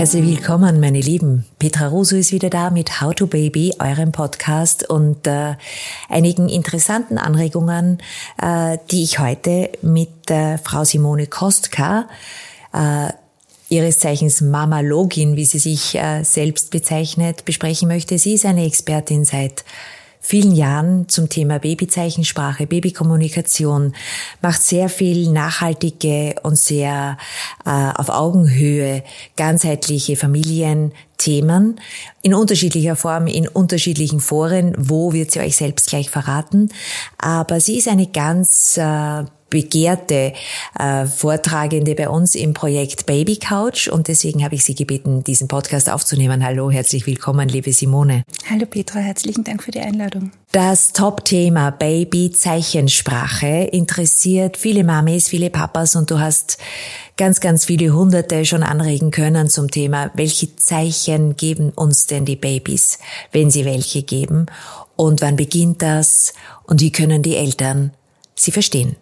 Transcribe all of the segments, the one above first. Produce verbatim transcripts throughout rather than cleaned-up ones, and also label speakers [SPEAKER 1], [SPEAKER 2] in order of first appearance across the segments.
[SPEAKER 1] Herzlich willkommen, meine Lieben. Petra Russo ist wieder da mit How to Baby, eurem Podcast und äh, einigen interessanten Anregungen, äh, die ich heute mit äh, Frau Simone Kostka, äh, ihres Zeichens Mamalogin, wie sie sich äh, selbst bezeichnet, besprechen möchte. Sie ist eine Expertin seit vielen Jahren zum Thema Babyzeichensprache, Babykommunikation, macht sehr viel nachhaltige und sehr äh, auf Augenhöhe ganzheitliche Familienthemen in unterschiedlicher Form, in unterschiedlichen Foren. Wo wird sie euch selbst gleich verraten? Aber sie ist eine ganz äh, begehrte äh, Vortragende bei uns im Projekt Baby Couch und deswegen habe ich Sie gebeten, diesen Podcast aufzunehmen. Hallo, herzlich willkommen, liebe Simone.
[SPEAKER 2] Hallo Petra, herzlichen Dank für die Einladung.
[SPEAKER 1] Das Top-Thema Baby-Zeichensprache interessiert viele Mamis, viele Papas und du hast ganz, ganz viele Hunderte schon anregen können zum Thema, welche Zeichen geben uns denn die Babys, wenn sie welche geben und wann beginnt das und wie können die Eltern sie verstehen.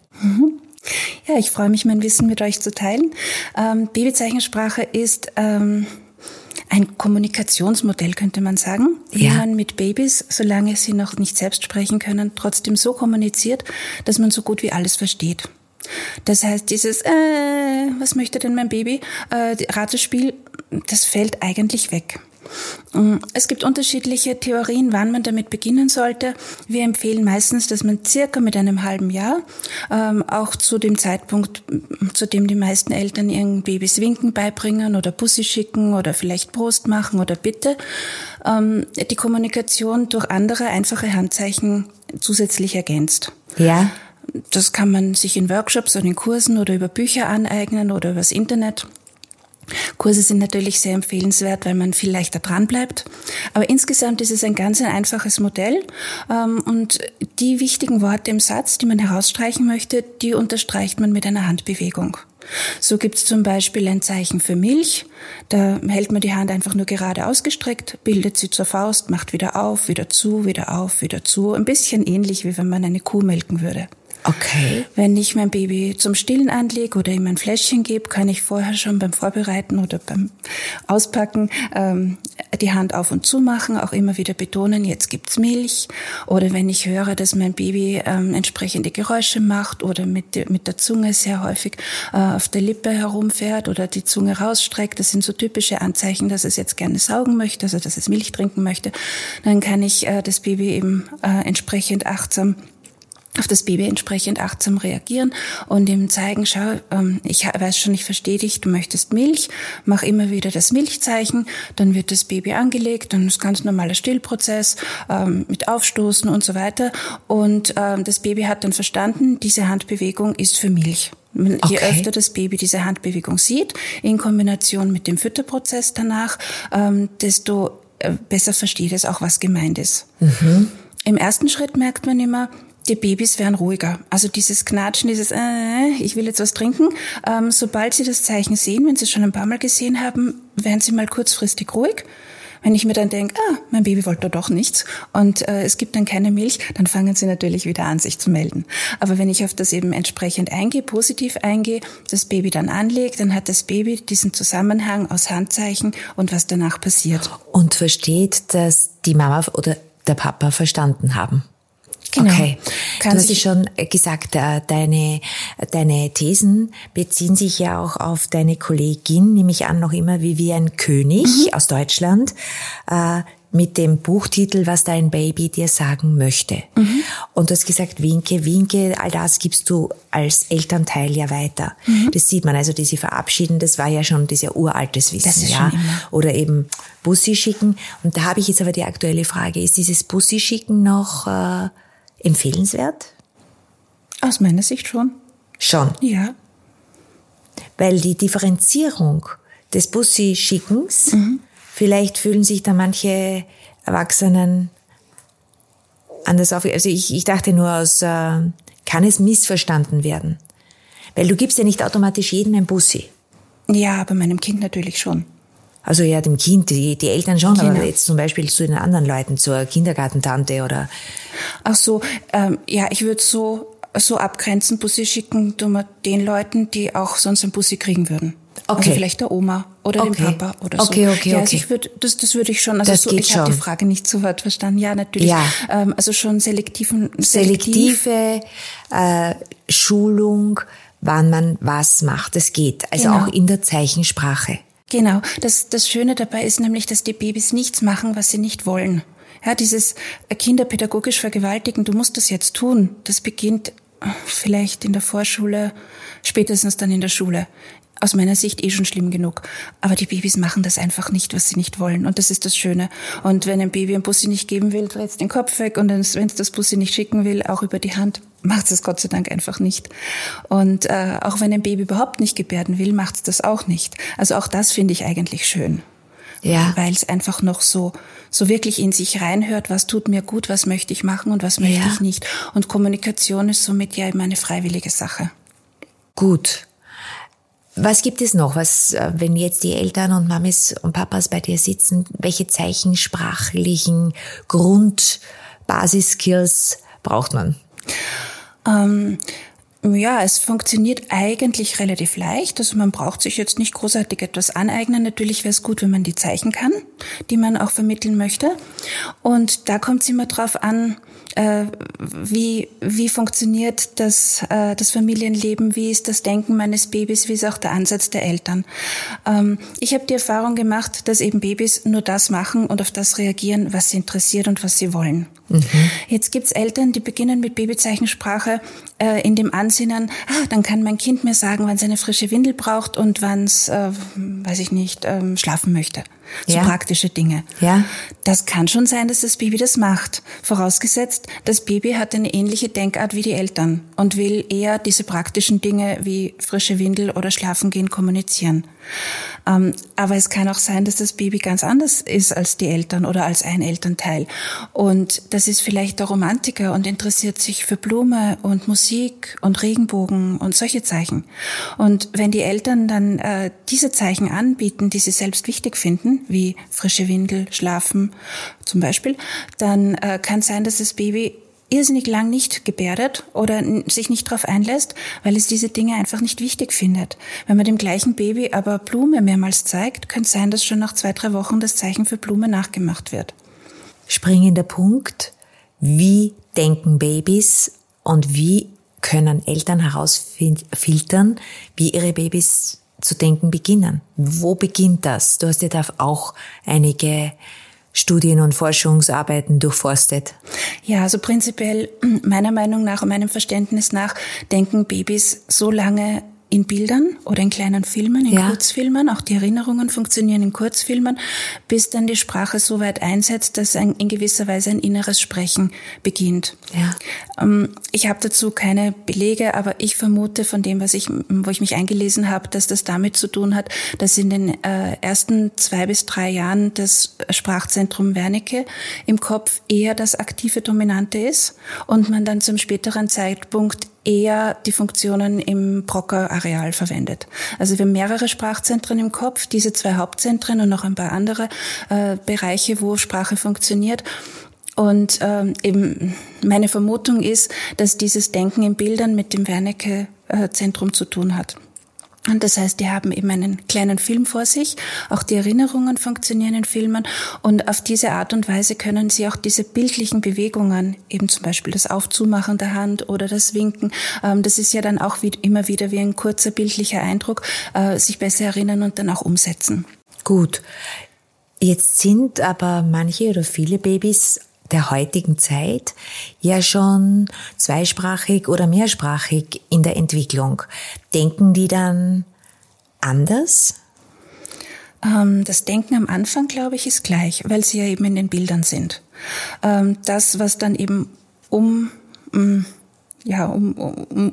[SPEAKER 2] Ja, ich freue mich, mein Wissen mit euch zu teilen. Ähm, Babyzeichensprache ist ähm, ein Kommunikationsmodell, könnte man sagen, wie
[SPEAKER 1] ja.
[SPEAKER 2] man mit Babys, solange sie noch nicht selbst sprechen können, trotzdem so kommuniziert, dass man so gut wie alles versteht. Das heißt, dieses äh, was möchte denn mein Baby, äh, Ratespiel, das fällt eigentlich weg. Es gibt unterschiedliche Theorien, wann man damit beginnen sollte. Wir empfehlen meistens, dass man circa mit einem halben Jahr, ähm, auch zu dem Zeitpunkt, zu dem die meisten Eltern ihren Babys Winken beibringen oder Bussi schicken oder vielleicht Prost machen oder Bitte, ähm, die Kommunikation durch andere einfache Handzeichen zusätzlich ergänzt.
[SPEAKER 1] Ja.
[SPEAKER 2] Das kann man sich in Workshops oder in Kursen oder über Bücher aneignen oder übers Internet. Kurse sind natürlich sehr empfehlenswert, weil man viel leichter dran bleibt. Aber insgesamt ist es ein ganz ein einfaches Modell. Und die wichtigen Worte im Satz, die man herausstreichen möchte, die unterstreicht man mit einer Handbewegung. So gibt es zum Beispiel ein Zeichen für Milch. Da hält man die Hand einfach nur gerade ausgestreckt, bildet sie zur Faust, macht wieder auf, wieder zu, wieder auf, wieder zu. Ein bisschen ähnlich, wie wenn man eine Kuh melken würde.
[SPEAKER 1] Okay.
[SPEAKER 2] Wenn ich mein Baby zum Stillen anlege oder ihm ein Fläschchen gebe, kann ich vorher schon beim Vorbereiten oder beim Auspacken ähm, die Hand auf und zu machen, auch immer wieder betonen, jetzt gibt's Milch. Oder wenn ich höre, dass mein Baby ähm, entsprechende Geräusche macht oder mit, mit der Zunge sehr häufig äh, auf der Lippe herumfährt oder die Zunge rausstreckt, das sind so typische Anzeichen, dass es jetzt gerne saugen möchte, also dass es Milch trinken möchte, dann kann ich äh, das Baby eben äh, entsprechend achtsam auf das Baby entsprechend achtsam reagieren und ihm zeigen, schau, ich weiß schon, ich verstehe dich, du möchtest Milch, mach immer wieder das Milchzeichen, dann wird das Baby angelegt, dann ist ganz normaler Stillprozess mit Aufstoßen und so weiter und das Baby hat dann verstanden, diese Handbewegung ist für Milch. Je
[SPEAKER 1] okay.
[SPEAKER 2] öfter das Baby diese Handbewegung sieht, in Kombination mit dem Fütterprozess danach, desto besser versteht es auch, was gemeint ist. Mhm. Im ersten Schritt merkt man immer, die Babys werden ruhiger. Also dieses Knatschen, dieses äh, ich will jetzt was trinken. Ähm, sobald sie das Zeichen sehen, wenn sie es schon ein paar Mal gesehen haben, werden sie mal kurzfristig ruhig. Wenn ich mir dann denke, ah, mein Baby wollte doch nichts und äh, es gibt dann keine Milch, dann fangen sie natürlich wieder an, sich zu melden. Aber wenn ich auf das eben entsprechend eingehe, positiv eingehe, das Baby dann anlegt, dann hat das Baby diesen Zusammenhang aus Handzeichen und was danach passiert.
[SPEAKER 1] Und versteht, dass die Mama oder der Papa verstanden haben.
[SPEAKER 2] Genau.
[SPEAKER 1] Okay,
[SPEAKER 2] Kann
[SPEAKER 1] du hast ja schon gesagt, deine, deine Thesen beziehen sich ja auch auf deine Kollegin, nehme ich an, noch immer Vivian König mhm. aus Deutschland, äh, mit dem Buchtitel, was dein Baby dir sagen möchte. Mhm. Und du hast gesagt, Winke, Winke, all das gibst du als Elternteil ja weiter. Mhm. Das sieht man, also diese Verabschieden, das war ja schon dieser uraltes Wissen.
[SPEAKER 2] Das ist
[SPEAKER 1] ja.
[SPEAKER 2] schon immer.
[SPEAKER 1] Oder eben Bussi schicken. Und da habe ich jetzt aber die aktuelle Frage, ist dieses Bussi schicken noch äh, empfehlenswert?
[SPEAKER 2] Aus meiner Sicht schon.
[SPEAKER 1] Schon?
[SPEAKER 2] Ja.
[SPEAKER 1] Weil die Differenzierung des Bussi-Schickens, mhm. vielleicht fühlen sich da manche Erwachsenen anders auf. Also ich, ich dachte nur aus, äh, kann es missverstanden werden? Weil du gibst ja nicht automatisch jedem ein Bussi.
[SPEAKER 2] Ja, aber meinem Kind natürlich schon.
[SPEAKER 1] Also ja, dem Kind, die, die Eltern schon,
[SPEAKER 2] Genau.
[SPEAKER 1] aber jetzt zum Beispiel zu den anderen Leuten, zur Kindergartentante oder...
[SPEAKER 2] Ach so, ähm, ja, ich würde so so abgrenzen, Bussi schicken tun wir den Leuten, die auch sonst ein Bussi kriegen würden.
[SPEAKER 1] Okay.
[SPEAKER 2] Also vielleicht der Oma oder
[SPEAKER 1] okay.
[SPEAKER 2] dem Papa oder so.
[SPEAKER 1] Okay, okay,
[SPEAKER 2] ja,
[SPEAKER 1] okay.
[SPEAKER 2] also ich würde, das, das würde ich schon, also
[SPEAKER 1] das
[SPEAKER 2] so,
[SPEAKER 1] geht
[SPEAKER 2] ich
[SPEAKER 1] schon.
[SPEAKER 2] habe die Frage nicht so weit verstanden. Ja, natürlich.
[SPEAKER 1] Ja.
[SPEAKER 2] Ähm, also schon selektiven,
[SPEAKER 1] selektive äh, Schulung, wann man was macht. Das geht. Also
[SPEAKER 2] genau.
[SPEAKER 1] auch in der Zeichensprache.
[SPEAKER 2] Genau. Das, das Schöne dabei ist nämlich, dass die Babys nichts machen, was sie nicht wollen. Ja, dieses Kinder pädagogisch vergewaltigen, du musst das jetzt tun, das beginnt vielleicht in der Vorschule, spätestens dann in der Schule. Aus meiner Sicht eh schon schlimm genug. Aber die Babys machen das einfach nicht, was sie nicht wollen. Und das ist das Schöne. Und wenn ein Baby ein Bussi nicht geben will, dreht es den Kopf weg. Und wenn es das Bussi nicht schicken will, auch über die Hand, macht es Gott sei Dank einfach nicht. Und äh, auch wenn ein Baby überhaupt nicht gebärden will, macht es das auch nicht. Also auch das finde ich eigentlich schön. Ja. Weil es einfach noch so so wirklich in sich reinhört, was tut mir gut, was möchte ich machen und was möchte ja. ich nicht. Und Kommunikation ist somit ja immer eine freiwillige Sache.
[SPEAKER 1] Gut. Was gibt es noch? Was, wenn jetzt die Eltern und Mamis und Papas bei dir sitzen, welche zeichensprachlichen Grundbasis-Skills braucht man?
[SPEAKER 2] Ähm, ja, es funktioniert eigentlich relativ leicht. Also man braucht sich jetzt nicht großartig etwas aneignen. Natürlich wäre es gut, wenn man die Zeichen kann, die man auch vermitteln möchte. Und da kommt es immer drauf an, äh, wie wie funktioniert das äh, das Familienleben, wie ist das Denken meines Babys, wie ist auch der Ansatz der Eltern. Ähm, ich habe die Erfahrung gemacht, dass eben Babys nur das machen und auf das reagieren, was sie interessiert und was sie wollen. Mhm. Jetzt gibt's Eltern, die beginnen mit Babyzeichensprache äh, in dem Ansinnen, ah, dann kann mein Kind mir sagen, wann es eine frische Windel braucht und wann es, äh, weiß ich nicht, ähm, schlafen möchte. So ja. praktische Dinge. Ja. Das kann schon sein, dass das Baby das macht. Vorausgesetzt, das Baby hat eine ähnliche Denkart wie die Eltern und will eher diese praktischen Dinge wie frische Windel oder Schlafen gehen kommunizieren. Ähm, aber es kann auch sein, dass das Baby ganz anders ist als die Eltern oder als ein Elternteil. Und das ist vielleicht der Romantiker und interessiert sich für Blume und Musik und Regenbogen und solche Zeichen. Und wenn die Eltern dann äh, diese Zeichen anbieten, die sie selbst wichtig finden, wie frische Windel, Schlafen zum Beispiel, dann äh, kann sein, dass das Baby irrsinnig lang nicht gebärdet oder sich nicht darauf einlässt, weil es diese Dinge einfach nicht wichtig findet. Wenn man dem gleichen Baby aber Blume mehrmals zeigt, könnte es sein, dass schon nach zwei, drei Wochen das Zeichen für Blume nachgemacht wird.
[SPEAKER 1] Springender Punkt, wie denken Babys und wie können Eltern herausfiltern, wie ihre Babys zu denken beginnen? Wo beginnt das? Du hast ja da auch einige Studien und Forschungsarbeiten durchforstet.
[SPEAKER 2] Ja, also prinzipiell meiner Meinung nach und meinem Verständnis nach denken Babys so lange in Bildern oder in kleinen Filmen, in ja. Kurzfilmen, auch die Erinnerungen funktionieren in Kurzfilmen, bis dann die Sprache so weit einsetzt, dass ein, in gewisser Weise ein inneres Sprechen beginnt. Ja. Ähm, ich habe dazu keine Belege, aber ich vermute von dem, was ich, wo ich mich eingelesen habe, dass das damit zu tun hat, dass in den äh, ersten zwei bis drei Jahren das Sprachzentrum Wernicke im Kopf eher das aktive Dominante ist und man dann zum späteren Zeitpunkt eher die Funktionen im Broca-Areal verwendet. Also wir haben mehrere Sprachzentren im Kopf, diese zwei Hauptzentren und noch ein paar andere äh, Bereiche, wo Sprache funktioniert. Und ähm, eben meine Vermutung ist, dass dieses Denken in Bildern mit dem Wernicke-Zentrum zu tun hat. Und das heißt, die haben eben einen kleinen Film vor sich, auch die Erinnerungen funktionieren in Filmen und auf diese Art und Weise können sie auch diese bildlichen Bewegungen, eben zum Beispiel das Aufzumachen der Hand oder das Winken, ähm, das ist ja dann auch wie, immer wieder wie ein kurzer bildlicher Eindruck, äh, sich besser erinnern und dann auch umsetzen.
[SPEAKER 1] Gut, jetzt sind aber manche oder viele Babys der heutigen Zeit ja schon zweisprachig oder mehrsprachig in der Entwicklung. Denken die dann anders?
[SPEAKER 2] Ähm, das Denken am Anfang, glaube ich, ist gleich, weil sie ja eben in den Bildern sind. Ähm, das, was dann eben um... um ja, um, um,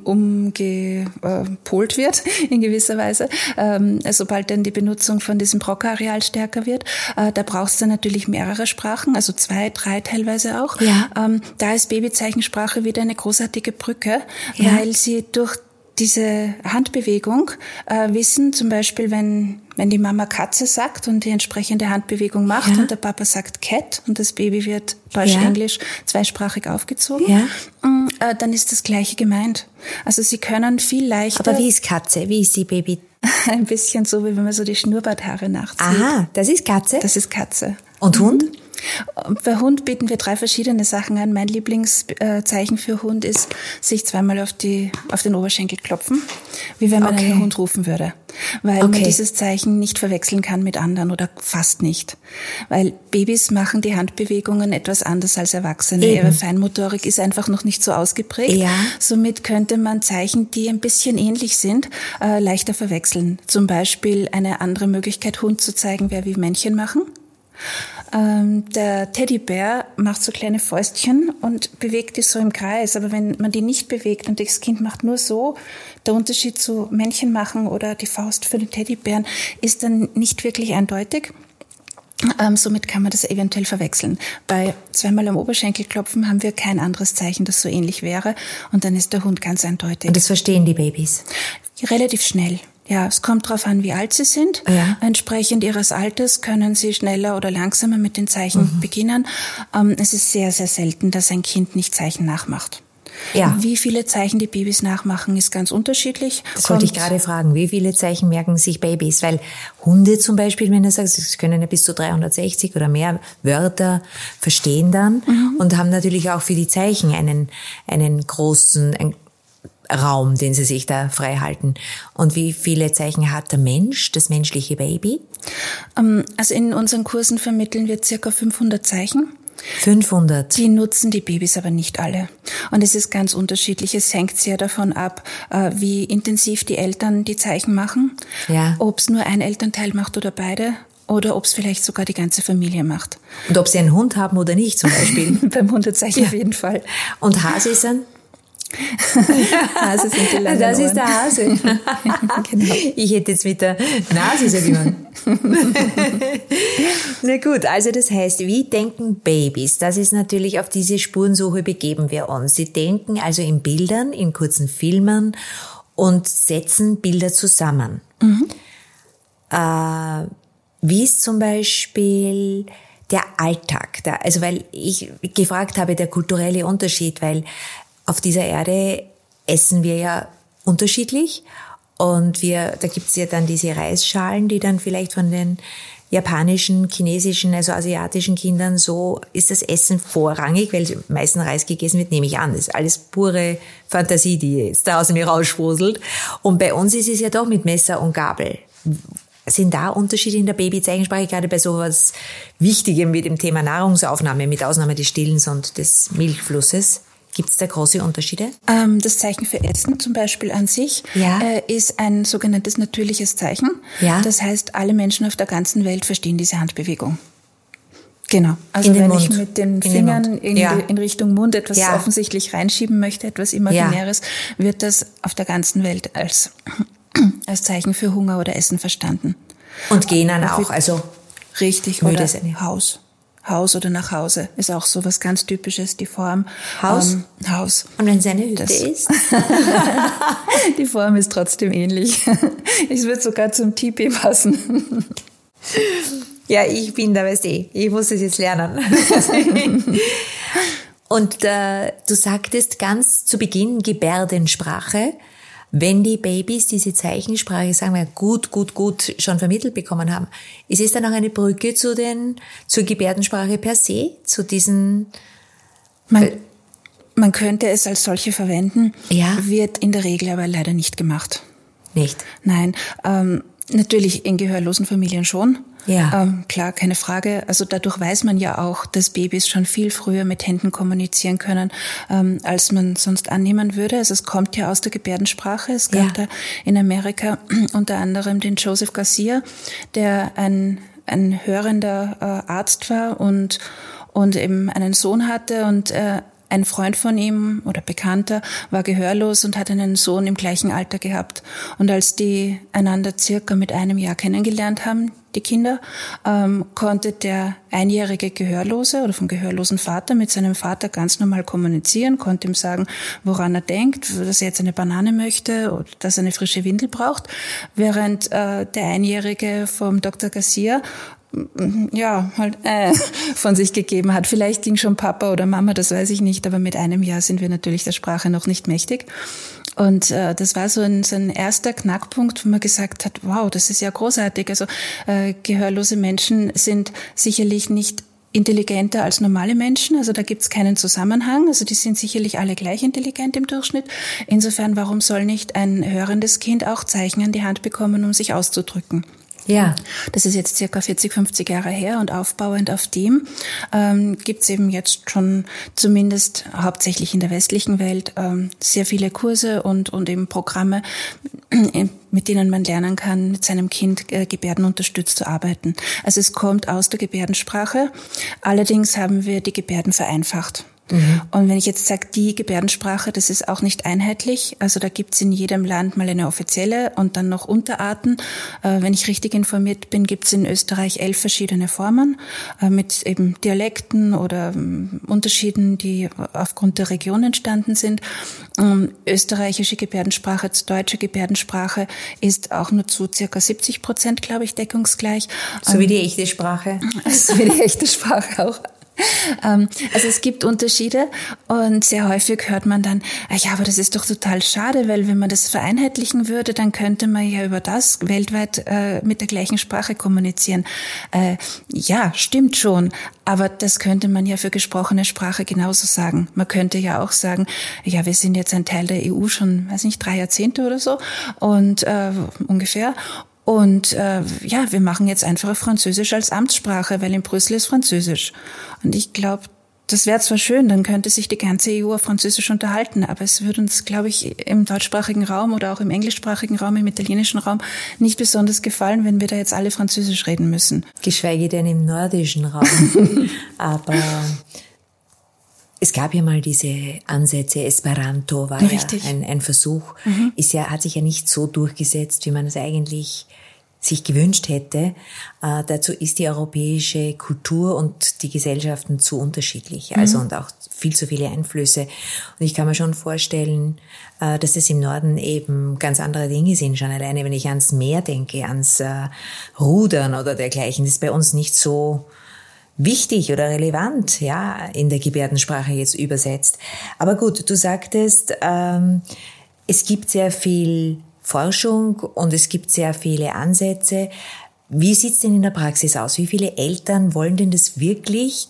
[SPEAKER 2] umgepolt wird in gewisser Weise, ähm, sobald dann die Benutzung von diesem Broca-Areal stärker wird. Äh, da braucht es dann natürlich mehrere Sprachen, also zwei, drei teilweise auch. Ja. Ähm, da ist Babyzeichensprache wieder eine großartige Brücke, ja. weil sie durch diese Handbewegung äh, wissen, zum Beispiel, wenn wenn die Mama Katze sagt und die entsprechende Handbewegung macht ja. und der Papa sagt Cat und das Baby wird Deutsch-Englisch ja. zweisprachig aufgezogen, ja. äh, dann ist das Gleiche gemeint. Also sie können viel leichter...
[SPEAKER 1] Aber wie ist Katze? Wie ist die Baby?
[SPEAKER 2] Ein bisschen so, wie wenn man so die Schnurrbarthaare nachzieht.
[SPEAKER 1] Aha, das ist Katze?
[SPEAKER 2] Das ist Katze.
[SPEAKER 1] Und Hund?
[SPEAKER 2] Mhm. Bei Hund bieten wir drei verschiedene Sachen an. Mein Lieblingszeichen für Hund ist, sich zweimal auf die auf den Oberschenkel klopfen, wie wenn man okay. einen Hund rufen würde. Weil okay. man dieses Zeichen nicht verwechseln kann mit anderen oder fast nicht. Weil Babys machen die Handbewegungen etwas anders als Erwachsene. Eben. Ihre Feinmotorik ist einfach noch nicht so ausgeprägt. Ja. Somit könnte man Zeichen, die ein bisschen ähnlich sind, äh, leichter verwechseln. Zum Beispiel eine andere Möglichkeit, Hund zu zeigen, wäre wie Männchen machen. Ähm, der Teddybär macht so kleine Fäustchen und bewegt die so im Kreis. Aber wenn man die nicht bewegt und das Kind macht nur so, der Unterschied zu Männchen machen oder die Faust für den Teddybären ist dann nicht wirklich eindeutig. Ähm, somit kann man das eventuell verwechseln. Bei zweimal am Oberschenkel klopfen haben wir kein anderes Zeichen, das so ähnlich wäre. Und dann ist der Hund ganz eindeutig.
[SPEAKER 1] Und das verstehen die Babys?
[SPEAKER 2] Relativ schnell. Ja, es kommt darauf an, wie alt sie sind. Ja. Entsprechend ihres Alters können sie schneller oder langsamer mit den Zeichen mhm. beginnen. Ähm, es ist sehr, sehr selten, dass ein Kind nicht Zeichen nachmacht. Ja. Wie viele Zeichen die Babys nachmachen, ist ganz unterschiedlich.
[SPEAKER 1] Das kommt, wollte ich gerade fragen. Wie viele Zeichen merken sich Babys? Weil Hunde zum Beispiel, wenn du sagst, sie können ja bis zu dreihundertsechzig oder mehr Wörter verstehen dann mhm. und haben natürlich auch für die Zeichen einen, einen großen, ein Raum, den sie sich da frei halten. Und wie viele Zeichen hat der Mensch, das menschliche Baby?
[SPEAKER 2] Also in unseren Kursen vermitteln wir circa fünfhundert Zeichen.
[SPEAKER 1] fünfhundert?
[SPEAKER 2] Die nutzen die Babys aber nicht alle. Und es ist ganz unterschiedlich. Es hängt sehr davon ab, wie intensiv die Eltern die Zeichen machen. Ja. Ob es nur ein Elternteil macht oder beide. Oder ob es vielleicht sogar die ganze Familie macht.
[SPEAKER 1] Und ob sie einen Hund haben oder nicht zum Beispiel.
[SPEAKER 2] Beim Hundezeichen ja. auf jeden Fall.
[SPEAKER 1] Und Hase ist ein?
[SPEAKER 2] Hase sind die langen
[SPEAKER 1] Das
[SPEAKER 2] Ohren.
[SPEAKER 1] ist der Hase. Genau. Ich hätte jetzt mit der Nase so gemacht. Na gut, also das heißt, wie denken Babys? Das ist natürlich, auf diese Spurensuche begeben wir uns. Sie denken also in Bildern, in kurzen Filmen und setzen Bilder zusammen. Mhm. Äh, wie ist zum Beispiel der Alltag? Da, also weil ich gefragt habe, der kulturelle Unterschied, weil auf dieser Erde essen wir ja unterschiedlich und wir, da gibt's ja dann diese Reisschalen, die dann vielleicht von den japanischen, chinesischen, also asiatischen Kindern, so ist das Essen vorrangig, weil am meisten Reis gegessen wird, nehme ich an. Das ist alles pure Fantasie, die jetzt da aus mir rausschwuselt. Und bei uns ist es ja doch mit Messer und Gabel. Sind da Unterschiede in der Babyzeichensprache, gerade bei sowas Wichtigem wie dem Thema Nahrungsaufnahme, mit Ausnahme des Stillens und des Milchflusses? Gibt es da große Unterschiede?
[SPEAKER 2] Ähm, das Zeichen für Essen zum Beispiel an sich ja. äh, ist ein sogenanntes natürliches Zeichen. Ja. Das heißt, alle Menschen auf der ganzen Welt verstehen diese Handbewegung. Genau. Also wenn Mund. ich mit den in Fingern den in, ja. in Richtung Mund etwas ja. offensichtlich reinschieben möchte, etwas Imaginäres, ja. wird das auf der ganzen Welt als, als Zeichen für Hunger oder Essen verstanden.
[SPEAKER 1] Und gehen dann auch, also
[SPEAKER 2] richtig, oder Haus. Haus oder nach Hause ist auch so was ganz Typisches, die Form.
[SPEAKER 1] Haus?
[SPEAKER 2] Ähm, Haus.
[SPEAKER 1] Und wenn es eine Hütte ist?
[SPEAKER 2] Die Form ist trotzdem ähnlich. Es wird sogar zum Tipi passen.
[SPEAKER 1] Ja, ich bin da, weißt du, ich muss es jetzt lernen. Und äh, du sagtest ganz zu Beginn Gebärdensprache. Wenn die Babys diese Zeichensprache, sagen wir, gut, gut, gut schon vermittelt bekommen haben, ist es dann auch eine Brücke zu den, zur Gebärdensprache per se, zu diesen...
[SPEAKER 2] Man, man könnte es als solche verwenden, ja. wird in der Regel aber leider nicht gemacht.
[SPEAKER 1] Nicht?
[SPEAKER 2] Nein, ähm, natürlich in gehörlosen Familien schon.
[SPEAKER 1] Ja.
[SPEAKER 2] Ähm, klar, keine Frage. Also dadurch weiß man ja auch, dass Babys schon viel früher mit Händen kommunizieren können, ähm, als man sonst annehmen würde. Also es kommt ja aus der Gebärdensprache. Es gab ja. da in Amerika unter anderem den Joseph Garcia, der ein, ein hörender äh, Arzt war und, und eben einen Sohn hatte und äh, ein Freund von ihm oder Bekannter war gehörlos und hat einen Sohn im gleichen Alter gehabt. Und als die einander circa mit einem Jahr kennengelernt haben, die Kinder, ähm, konnte der einjährige Gehörlose oder vom gehörlosen Vater mit seinem Vater ganz normal kommunizieren, konnte ihm sagen, woran er denkt, dass er jetzt eine Banane möchte oder dass er eine frische Windel braucht, während äh, der Einjährige vom Doktor Garcia ja, halt äh, von sich gegeben hat. Vielleicht ging schon Papa oder Mama, das weiß ich nicht, aber mit einem Jahr sind wir natürlich der Sprache noch nicht mächtig. Und äh, das war so ein, so ein erster Knackpunkt, wo man gesagt hat, wow, das ist ja großartig. Also äh, gehörlose Menschen sind sicherlich nicht intelligenter als normale Menschen, also da gibt's keinen Zusammenhang, also die sind sicherlich alle gleich intelligent im Durchschnitt. Insofern, warum soll nicht ein hörendes Kind auch Zeichen an die Hand bekommen, um sich auszudrücken? Ja, das ist jetzt circa vierzig, fünfzig Jahre her und aufbauend auf dem ähm, gibt's eben jetzt schon zumindest hauptsächlich in der westlichen Welt ähm, sehr viele Kurse und und eben Programme, mit denen man lernen kann, mit seinem Kind äh, gebärdenunterstützt zu arbeiten. Also es kommt aus der Gebärdensprache, allerdings haben wir die Gebärden vereinfacht. Mhm. Und wenn ich jetzt sage, die Gebärdensprache, das ist auch nicht einheitlich. Also da gibt's in jedem Land mal eine offizielle und dann noch Unterarten. Äh, wenn ich richtig informiert bin, gibt's in Österreich elf verschiedene Formen äh, mit eben Dialekten oder ähm, Unterschieden, die aufgrund der Region entstanden sind. Ähm, österreichische Gebärdensprache zur deutsche Gebärdensprache ist auch nur zu circa siebzig Prozent, glaube ich, deckungsgleich.
[SPEAKER 1] So ähm, wie die echte Sprache.
[SPEAKER 2] So wie die echte Sprache auch. Also es gibt Unterschiede und sehr häufig hört man dann, ja, aber das ist doch total schade, weil wenn man das vereinheitlichen würde, dann könnte man ja über das weltweit äh, mit der gleichen Sprache kommunizieren. Äh, ja, stimmt schon, aber das könnte man ja für gesprochene Sprache genauso sagen. Man könnte ja auch sagen, ja, wir sind jetzt ein Teil der E U schon, weiß nicht, drei Jahrzehnte oder so und äh, ungefähr. Und äh, ja, wir machen jetzt einfach Französisch als Amtssprache, weil in Brüssel ist Französisch. Und ich glaube, das wäre zwar schön, dann könnte sich die ganze E U auf Französisch unterhalten, aber es würde uns, glaube ich, im deutschsprachigen Raum oder auch im englischsprachigen Raum, im italienischen Raum nicht besonders gefallen, wenn wir da jetzt alle Französisch reden müssen.
[SPEAKER 1] Geschweige denn im nordischen Raum. Aber es gab ja mal diese Ansätze, Esperanto war
[SPEAKER 2] Richtig.
[SPEAKER 1] ja ein, ein Versuch, mhm. ist ja, hat sich ja nicht so durchgesetzt, wie man es eigentlich sich gewünscht hätte. Äh, dazu ist die europäische Kultur und die Gesellschaften zu unterschiedlich, mhm. also und auch viel zu viele Einflüsse. Und ich kann mir schon vorstellen, äh, dass es im Norden eben ganz andere Dinge sind, schon alleine, wenn ich ans Meer denke, ans äh, Rudern oder dergleichen, das ist bei uns nicht so wichtig oder relevant, ja, in der Gebärdensprache jetzt übersetzt. Aber gut, du sagtest, ähm, es gibt sehr viel Forschung und es gibt sehr viele Ansätze. Wie sieht's denn in der Praxis aus? Wie viele Eltern wollen denn das wirklich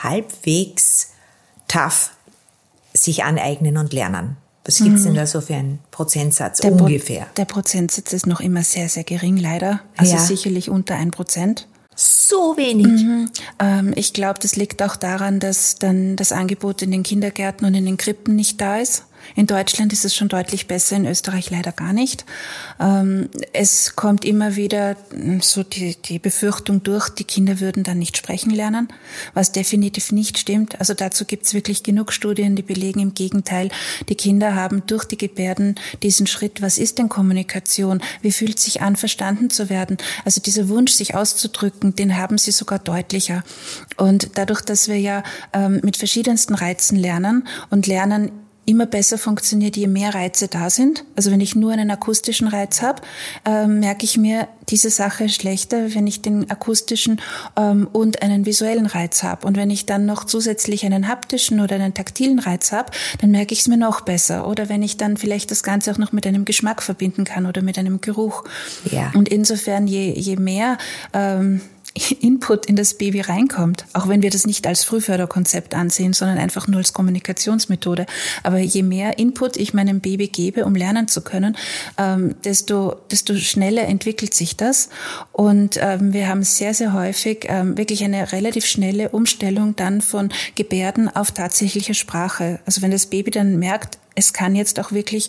[SPEAKER 1] halbwegs tough sich aneignen und lernen? Was gibt's denn da so für einen Prozentsatz
[SPEAKER 2] der
[SPEAKER 1] ungefähr?
[SPEAKER 2] Pro- der Prozentsatz ist noch immer sehr, sehr gering, leider. Also
[SPEAKER 1] ja.
[SPEAKER 2] sicherlich unter ein Prozent.
[SPEAKER 1] So wenig.
[SPEAKER 2] Mhm. Ähm, ich glaube, das liegt auch daran, dass dann das Angebot in den Kindergärten und in den Krippen nicht da ist. In Deutschland ist es schon deutlich besser, in Österreich leider gar nicht. Ähm, es kommt immer wieder so die, die Befürchtung durch, die Kinder würden dann nicht sprechen lernen, was definitiv nicht stimmt. Also dazu gibt es wirklich genug Studien, die belegen im Gegenteil, die Kinder haben durch die Gebärden diesen Schritt, was ist denn Kommunikation, wie fühlt es sich an, verstanden zu werden. Also dieser Wunsch, sich auszudrücken, den haben sie sogar deutlicher. Und dadurch, dass wir ja ähm, mit verschiedensten Reizen lernen und lernen, immer besser funktioniert, je mehr Reize da sind. Also wenn ich nur einen akustischen Reiz habe, ähm, merke ich mir diese Sache schlechter, wenn ich den akustischen ähm, und einen visuellen Reiz habe. Und wenn ich dann noch zusätzlich einen haptischen oder einen taktilen Reiz habe, dann merke ich es mir noch besser. Oder wenn ich dann vielleicht das Ganze auch noch mit einem Geschmack verbinden kann oder mit einem Geruch. Ja. Und insofern, je, je mehr ähm, Input in das Baby reinkommt, auch wenn wir das nicht als Frühförderkonzept ansehen, sondern einfach nur als Kommunikationsmethode. Aber je mehr Input ich meinem Baby gebe, um lernen zu können, ähm, desto, desto schneller entwickelt sich das. Und ähm, wir haben sehr, sehr häufig ähm, wirklich eine relativ schnelle Umstellung dann von Gebärden auf tatsächliche Sprache. Also wenn das Baby dann merkt, es kann jetzt auch wirklich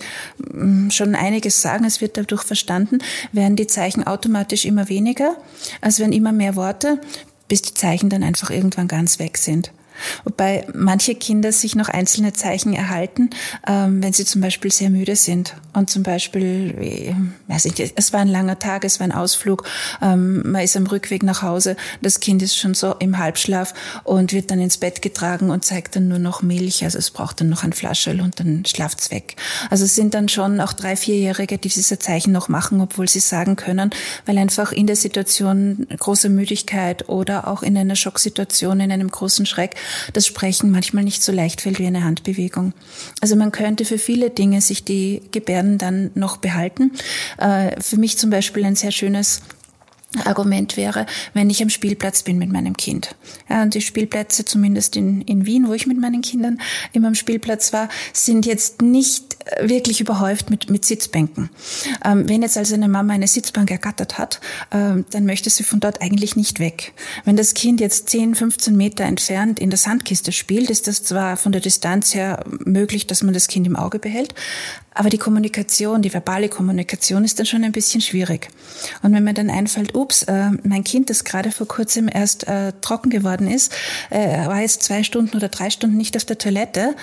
[SPEAKER 2] schon einiges sagen, es wird dadurch verstanden, werden die Zeichen automatisch immer weniger, als wenn immer mehr Worte, bis die Zeichen dann einfach irgendwann ganz weg sind. Wobei manche Kinder sich noch einzelne Zeichen erhalten, ähm, wenn sie zum Beispiel sehr müde sind. Und zum Beispiel, wie, weiß ich nicht, es war ein langer Tag, es war ein Ausflug, ähm, man ist am Rückweg nach Hause, das Kind ist schon so im Halbschlaf und wird dann ins Bett getragen und zeigt dann nur noch Milch, also es braucht dann noch ein Flascherl und dann schlaft's weg. Also es sind dann schon auch drei, vierjährige, die diese Zeichen noch machen, obwohl sie sagen können, weil einfach in der Situation große Müdigkeit oder auch in einer Schocksituation, in einem großen Schreck, das Sprechen manchmal nicht so leicht fällt wie eine Handbewegung. Also man könnte für viele Dinge sich die Gebärden dann noch behalten. Für mich zum Beispiel ein sehr schönes Argument wäre, wenn ich am Spielplatz bin mit meinem Kind. Ja, und die Spielplätze, zumindest in, in Wien, wo ich mit meinen Kindern immer am Spielplatz war, sind jetzt nicht wirklich überhäuft mit, mit Sitzbänken. Ähm, wenn jetzt also eine Mama eine Sitzbank ergattert hat, ähm, dann möchte sie von dort eigentlich nicht weg. Wenn das Kind jetzt zehn, fünfzehn Meter entfernt in der Sandkiste spielt, ist das zwar von der Distanz her möglich, dass man das Kind im Auge behält, aber die Kommunikation, die verbale Kommunikation ist dann schon ein bisschen schwierig. Und wenn mir dann einfällt, ups, äh, mein Kind, das gerade vor kurzem erst äh, trocken geworden ist, äh, war jetzt zwei Stunden oder drei Stunden nicht auf der Toilette,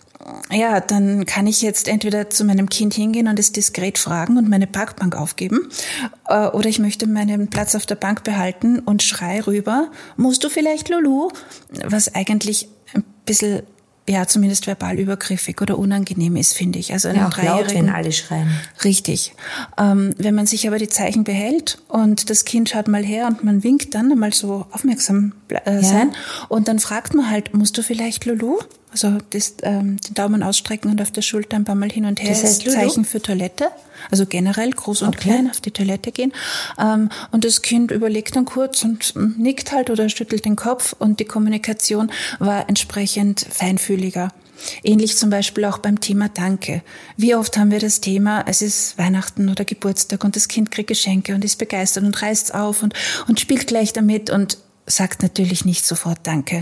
[SPEAKER 2] ja, dann kann ich jetzt entweder zu meinem Kind hingehen und es diskret fragen und meine Parkbank aufgeben, äh, oder ich möchte meinen Platz auf der Bank behalten und schrei rüber, musst du vielleicht Lulu? Was eigentlich ein bisschen, ja, zumindest verbal übergriffig oder unangenehm ist, finde ich. Also
[SPEAKER 1] ja, auch laut, wenn alle schreien.
[SPEAKER 2] Richtig. Ähm, wenn man sich aber die Zeichen behält und das Kind schaut mal her und man winkt dann, mal so aufmerksam äh, sein, ja. Und dann fragt man halt, musst du vielleicht Lulu? Also das, ähm, den Daumen ausstrecken und auf der Schulter ein paar Mal hin und her.
[SPEAKER 1] Das heißt
[SPEAKER 2] ist Zeichen für Toilette. Also generell groß und okay. Klein auf die Toilette gehen. Ähm, und das Kind überlegt dann kurz und nickt halt oder schüttelt den Kopf und die Kommunikation war entsprechend feinfühliger. Ähnlich zum Beispiel auch beim Thema Danke. Wie oft haben wir das Thema, es ist Weihnachten oder Geburtstag und das Kind kriegt Geschenke und ist begeistert und reißt auf und, und spielt gleich damit und sagt natürlich nicht sofort Danke.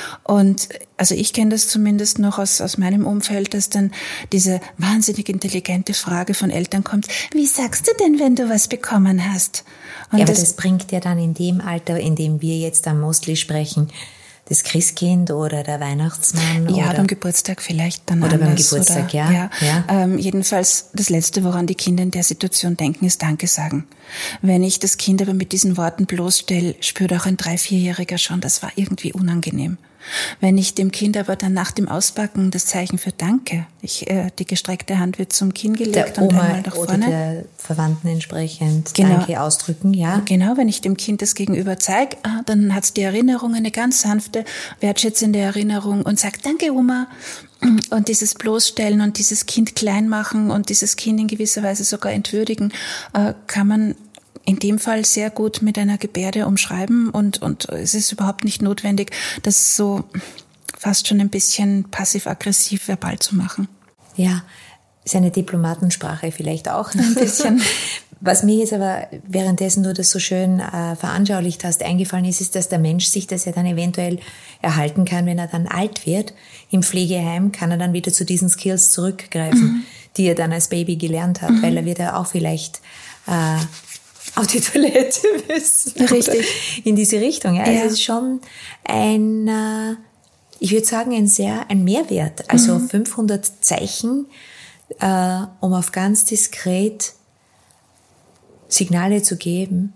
[SPEAKER 2] Und also ich kenne das zumindest noch aus, aus meinem Umfeld, dass dann diese wahnsinnig intelligente Frage von Eltern kommt, wie sagst du denn, wenn du was bekommen hast? Und
[SPEAKER 1] ja, aber das, das bringt ja dann in dem Alter, in dem wir jetzt am Mostly sprechen, das Christkind oder der Weihnachtsmann.
[SPEAKER 2] Ja,
[SPEAKER 1] oder
[SPEAKER 2] beim Geburtstag vielleicht dann
[SPEAKER 1] Oder
[SPEAKER 2] anders,
[SPEAKER 1] beim Geburtstag,
[SPEAKER 2] oder,
[SPEAKER 1] ja.
[SPEAKER 2] ja.
[SPEAKER 1] ja.
[SPEAKER 2] Ähm, jedenfalls das Letzte, woran die Kinder in der Situation denken, ist Danke sagen. Wenn ich das Kind aber mit diesen Worten bloßstelle, spürt auch ein Drei-, Vierjähriger schon, das war irgendwie unangenehm. Wenn ich dem Kind aber dann nach dem Auspacken das Zeichen für Danke, ich, äh, die gestreckte Hand wird zum Kinn gelegt
[SPEAKER 1] der
[SPEAKER 2] und
[SPEAKER 1] Oma
[SPEAKER 2] einmal nach
[SPEAKER 1] oder
[SPEAKER 2] vorne.
[SPEAKER 1] Der Verwandten entsprechend
[SPEAKER 2] Genau.
[SPEAKER 1] Danke ausdrücken, ja.
[SPEAKER 2] Genau, wenn ich dem Kind das Gegenüber zeige, ah, dann hat's die Erinnerung, eine ganz sanfte, wertschätzende Erinnerung und sagt, danke Oma. Und dieses Bloßstellen und dieses Kind klein machen und dieses Kind in gewisser Weise sogar entwürdigen, äh, kann man in dem Fall sehr gut mit einer Gebärde umschreiben und, und es ist überhaupt nicht notwendig, das so fast schon ein bisschen passiv-aggressiv verbal zu machen.
[SPEAKER 1] Ja, ist eine Diplomatensprache vielleicht auch ein bisschen. Was mir jetzt aber währenddessen du das so schön äh, veranschaulicht hast, eingefallen ist, ist, dass der Mensch sich das ja dann eventuell erhalten kann, wenn er dann alt wird. Im Pflegeheim kann er dann wieder zu diesen Skills zurückgreifen, mhm. die er dann als Baby gelernt hat, mhm. weil er wird ja auch vielleicht äh, auf die Toilette müssen.
[SPEAKER 2] Richtig.
[SPEAKER 1] In diese Richtung. Ja. Also
[SPEAKER 2] ja.
[SPEAKER 1] es ist schon ein, äh, ich würde sagen, ein sehr, ein Mehrwert. Also mhm. fünfhundert Zeichen, äh, um auf ganz diskret Signale zu geben.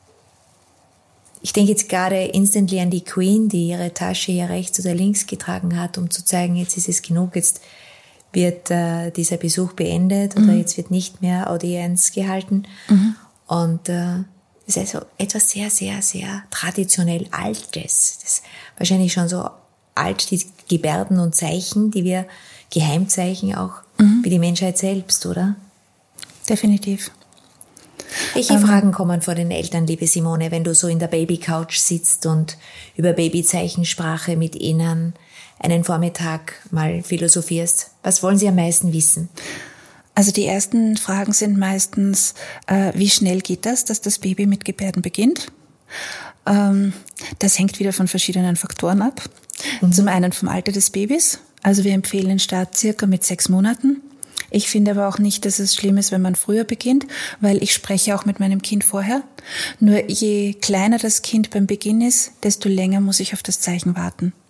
[SPEAKER 1] Ich denke jetzt gerade instantly an die Queen, die ihre Tasche ja rechts oder links getragen hat, um zu zeigen, jetzt ist es genug, jetzt wird äh, dieser Besuch beendet mhm. oder jetzt wird nicht mehr Audienz gehalten. Mhm. Und äh, das ist also etwas sehr, sehr, sehr traditionell Altes. Das ist wahrscheinlich schon so alt, die Gebärden und Zeichen, die wir Geheimzeichen auch, mhm. wie die Menschheit selbst, oder?
[SPEAKER 2] Definitiv.
[SPEAKER 1] Welche ähm, Fragen kommen vor den Eltern, liebe Simone, wenn du so in der Babycouch sitzt und über Babyzeichensprache mit ihnen einen Vormittag mal philosophierst? Was wollen sie am meisten wissen?
[SPEAKER 2] Also die ersten Fragen sind meistens, äh, wie schnell geht das, dass das Baby mit Gebärden beginnt? Ähm, das hängt wieder von verschiedenen Faktoren ab. Mhm. Zum einen vom Alter des Babys. Also wir empfehlen den Start circa mit sechs Monaten. Ich finde aber auch nicht, dass es schlimm ist, wenn man früher beginnt, weil ich spreche auch mit meinem Kind vorher. Nur je kleiner das Kind beim Beginn ist, desto länger muss ich auf das Zeichen warten.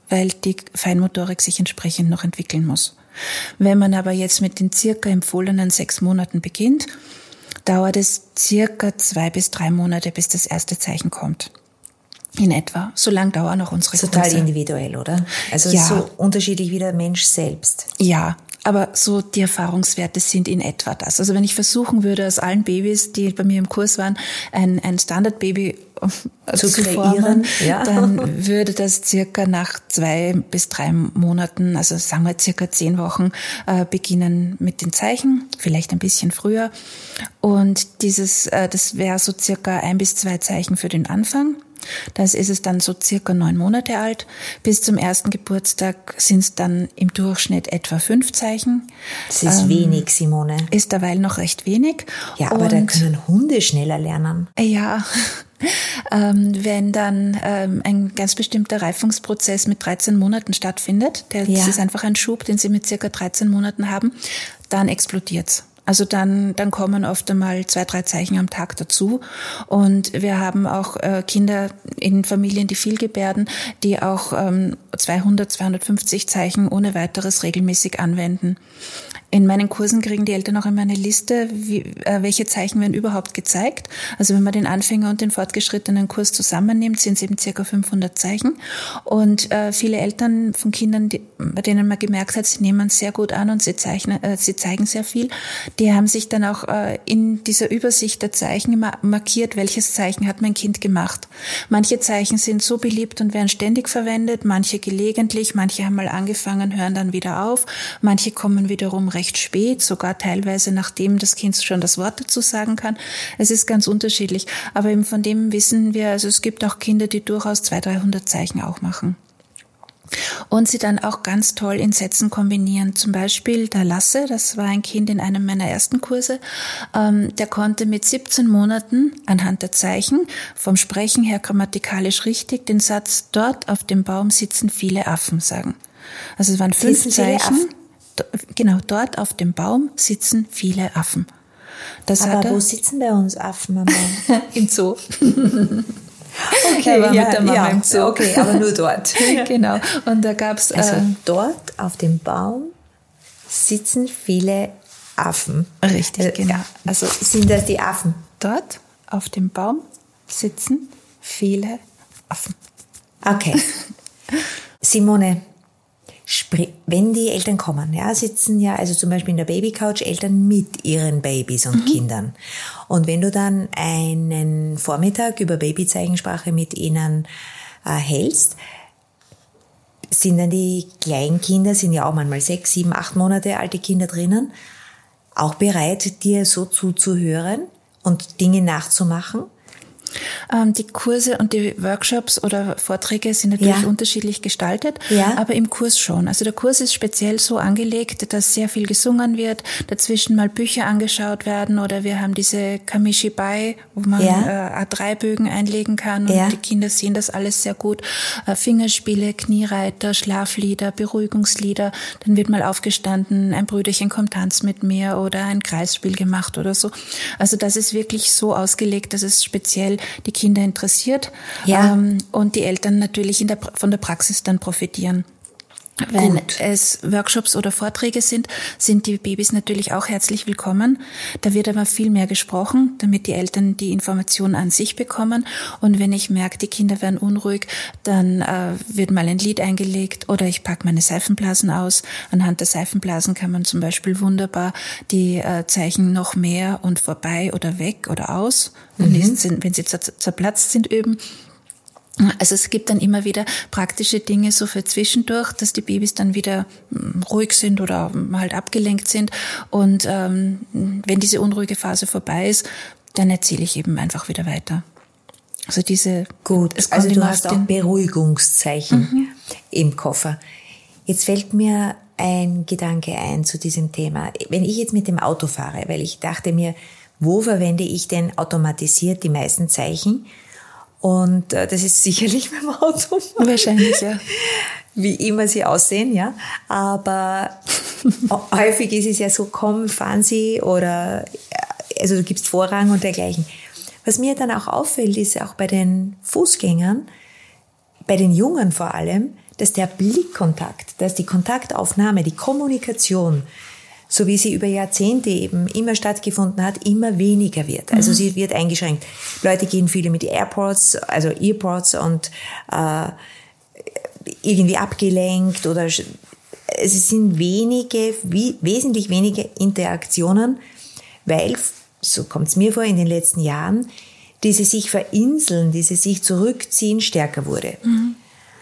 [SPEAKER 2] weil die Feinmotorik sich entsprechend noch entwickeln muss. Wenn man aber jetzt mit den circa empfohlenen sechs Monaten beginnt, dauert es circa zwei bis drei Monate, bis das erste Zeichen kommt. In etwa. So lang dauern auch unsere Kurse.
[SPEAKER 1] Total individuell, oder? Also
[SPEAKER 2] ja.
[SPEAKER 1] so unterschiedlich wie der Mensch selbst.
[SPEAKER 2] Ja, aber so die Erfahrungswerte sind in etwa das. Also wenn ich versuchen würde, aus allen Babys, die bei mir im Kurs waren, ein, ein Standardbaby zu, zu kreieren, ja. dann würde das circa nach zwei bis drei Monaten, also sagen wir circa zehn Wochen, äh, beginnen mit den Zeichen, vielleicht ein bisschen früher. Und dieses, äh, das wäre so circa ein bis zwei Zeichen für den Anfang. Das ist es dann so circa neun Monate alt. Bis zum ersten Geburtstag sind es dann im Durchschnitt etwa fünf Zeichen.
[SPEAKER 1] Das ist ähm, wenig, Simone.
[SPEAKER 2] Ist derweil noch recht wenig.
[SPEAKER 1] Ja, aber dann können Hunde schneller lernen.
[SPEAKER 2] Ja, ähm, wenn dann ähm, ein ganz bestimmter Reifungsprozess mit dreizehn Monaten stattfindet, der, ja. das ist einfach ein Schub, den sie mit circa dreizehn Monaten haben, dann explodiert's. Also dann, dann kommen oft einmal zwei, drei Zeichen am Tag dazu. Und wir haben auch äh, Kinder in Familien, die viel gebärden, die auch ähm, zweihundert, zweihundertfünfzig Zeichen ohne weiteres regelmäßig anwenden. In meinen Kursen kriegen die Eltern auch immer eine Liste, wie, äh, welche Zeichen werden überhaupt gezeigt. Also wenn man den Anfänger und den fortgeschrittenen Kurs zusammennimmt, sind es eben circa fünfhundert Zeichen. Und äh, viele Eltern von Kindern, die, bei denen man gemerkt hat, sie nehmen es sehr gut an und sie, zeichnen, äh, sie zeigen sehr viel, die haben sich dann auch äh, in dieser Übersicht der Zeichen immer markiert, welches Zeichen hat mein Kind gemacht. Manche Zeichen sind so beliebt und werden ständig verwendet, manche gelegentlich, manche haben mal angefangen, hören dann wieder auf, manche kommen wiederum recht spät, sogar teilweise nachdem das Kind schon das Wort dazu sagen kann. Es ist ganz unterschiedlich, aber eben von dem wissen wir, also es gibt auch Kinder, die durchaus zweihundert, dreihundert Zeichen auch machen. Und sie dann auch ganz toll in Sätzen kombinieren. Zum Beispiel der Lasse, das war ein Kind in einem meiner ersten Kurse, ähm, der konnte mit siebzehn Monaten anhand der Zeichen vom Sprechen her grammatikalisch richtig den Satz, dort auf dem Baum sitzen viele Affen sagen. Also es waren fünf sitzen Zeichen. Genau, dort auf dem Baum sitzen viele Affen. Das
[SPEAKER 1] Aber
[SPEAKER 2] hat er,
[SPEAKER 1] wo sitzen bei uns Affen am Baum?
[SPEAKER 2] Im Zoo.
[SPEAKER 1] Okay,
[SPEAKER 2] er war
[SPEAKER 1] ja,
[SPEAKER 2] mit der Mama
[SPEAKER 1] ja,
[SPEAKER 2] im Zoo.
[SPEAKER 1] Okay, aber nur dort.
[SPEAKER 2] Genau. Und da gab's
[SPEAKER 1] also
[SPEAKER 2] äh,
[SPEAKER 1] dort auf dem Baum sitzen viele Affen.
[SPEAKER 2] Richtig,
[SPEAKER 1] äh,
[SPEAKER 2] genau.
[SPEAKER 1] Ja. Also sind das die Affen?
[SPEAKER 2] Dort auf dem Baum sitzen viele Affen.
[SPEAKER 1] Okay. Simone, wenn die Eltern kommen, ja, sitzen ja, also zum Beispiel in der Babycouch, Eltern mit ihren Babys und mhm. Kindern. Und wenn du dann einen Vormittag über Babyzeichensprache mit ihnen äh, hältst, sind dann die Kleinkinder, sind ja auch manchmal sechs, sieben, acht Monate alte Kinder drinnen, auch bereit, dir so zuzuhören und Dinge nachzumachen?
[SPEAKER 2] Die Kurse und die Workshops oder Vorträge sind natürlich ja. unterschiedlich gestaltet, ja. aber im Kurs schon. Also der Kurs ist speziell so angelegt, dass sehr viel gesungen wird, dazwischen mal Bücher angeschaut werden oder wir haben diese Kamishibai, wo man ja. äh, A drei Bögen einlegen kann und ja. die Kinder sehen das alles sehr gut. Äh, Fingerspiele, Kniereiter, Schlaflieder, Beruhigungslieder, dann wird mal aufgestanden, ein Brüderchen kommt tanzt mit mir oder ein Kreisspiel gemacht oder so. Also das ist wirklich so ausgelegt, dass es speziell die Kinder interessiert ja. ähm, und die Eltern natürlich in der, von der Praxis dann profitieren. Wenn Gut. es Workshops oder Vorträge sind, sind die Babys natürlich auch herzlich willkommen. Da wird aber viel mehr gesprochen, damit die Eltern die Informationen an sich bekommen. Und wenn ich merke, die Kinder werden unruhig, dann äh, wird mal ein Lied eingelegt oder ich packe meine Seifenblasen aus. Anhand der Seifenblasen kann man zum Beispiel wunderbar die äh, Zeichen noch mehr und vorbei oder weg oder aus, mhm. wenn sie zerplatzt sind, üben. Also es gibt dann immer wieder praktische Dinge so für zwischendurch, dass die Babys dann wieder ruhig sind oder halt abgelenkt sind. Und ähm, wenn diese unruhige Phase vorbei ist, dann erzähle ich eben einfach wieder weiter. Also diese
[SPEAKER 1] Gut, es also du hast auch Beruhigungszeichen mhm. im Koffer. Jetzt fällt mir ein Gedanke ein zu diesem Thema. Wenn ich jetzt mit dem Auto fahre, weil ich dachte mir, wo verwende ich denn automatisiert die meisten Zeichen? Und äh, das ist sicherlich beim Auto.
[SPEAKER 2] Wahrscheinlich, ja.
[SPEAKER 1] Wie immer sie aussehen, ja. Aber häufig ist es ja so, komm, fahren Sie oder, also du gibst Vorrang und dergleichen. Was mir dann auch auffällt, ist auch bei den Fußgängern, bei den Jungen vor allem, dass der Blickkontakt, dass die Kontaktaufnahme, die Kommunikation, so wie sie über Jahrzehnte eben immer stattgefunden hat, immer weniger wird. Also mhm. sie wird eingeschränkt. Leute gehen viele mit AirPods, also Earpods und äh, irgendwie abgelenkt oder es sind wenige, wie, wesentlich weniger Interaktionen, weil, so kommt es mir vor, in den letzten Jahren, diese sich verinseln, diese sich zurückziehen, stärker wurde. Mhm.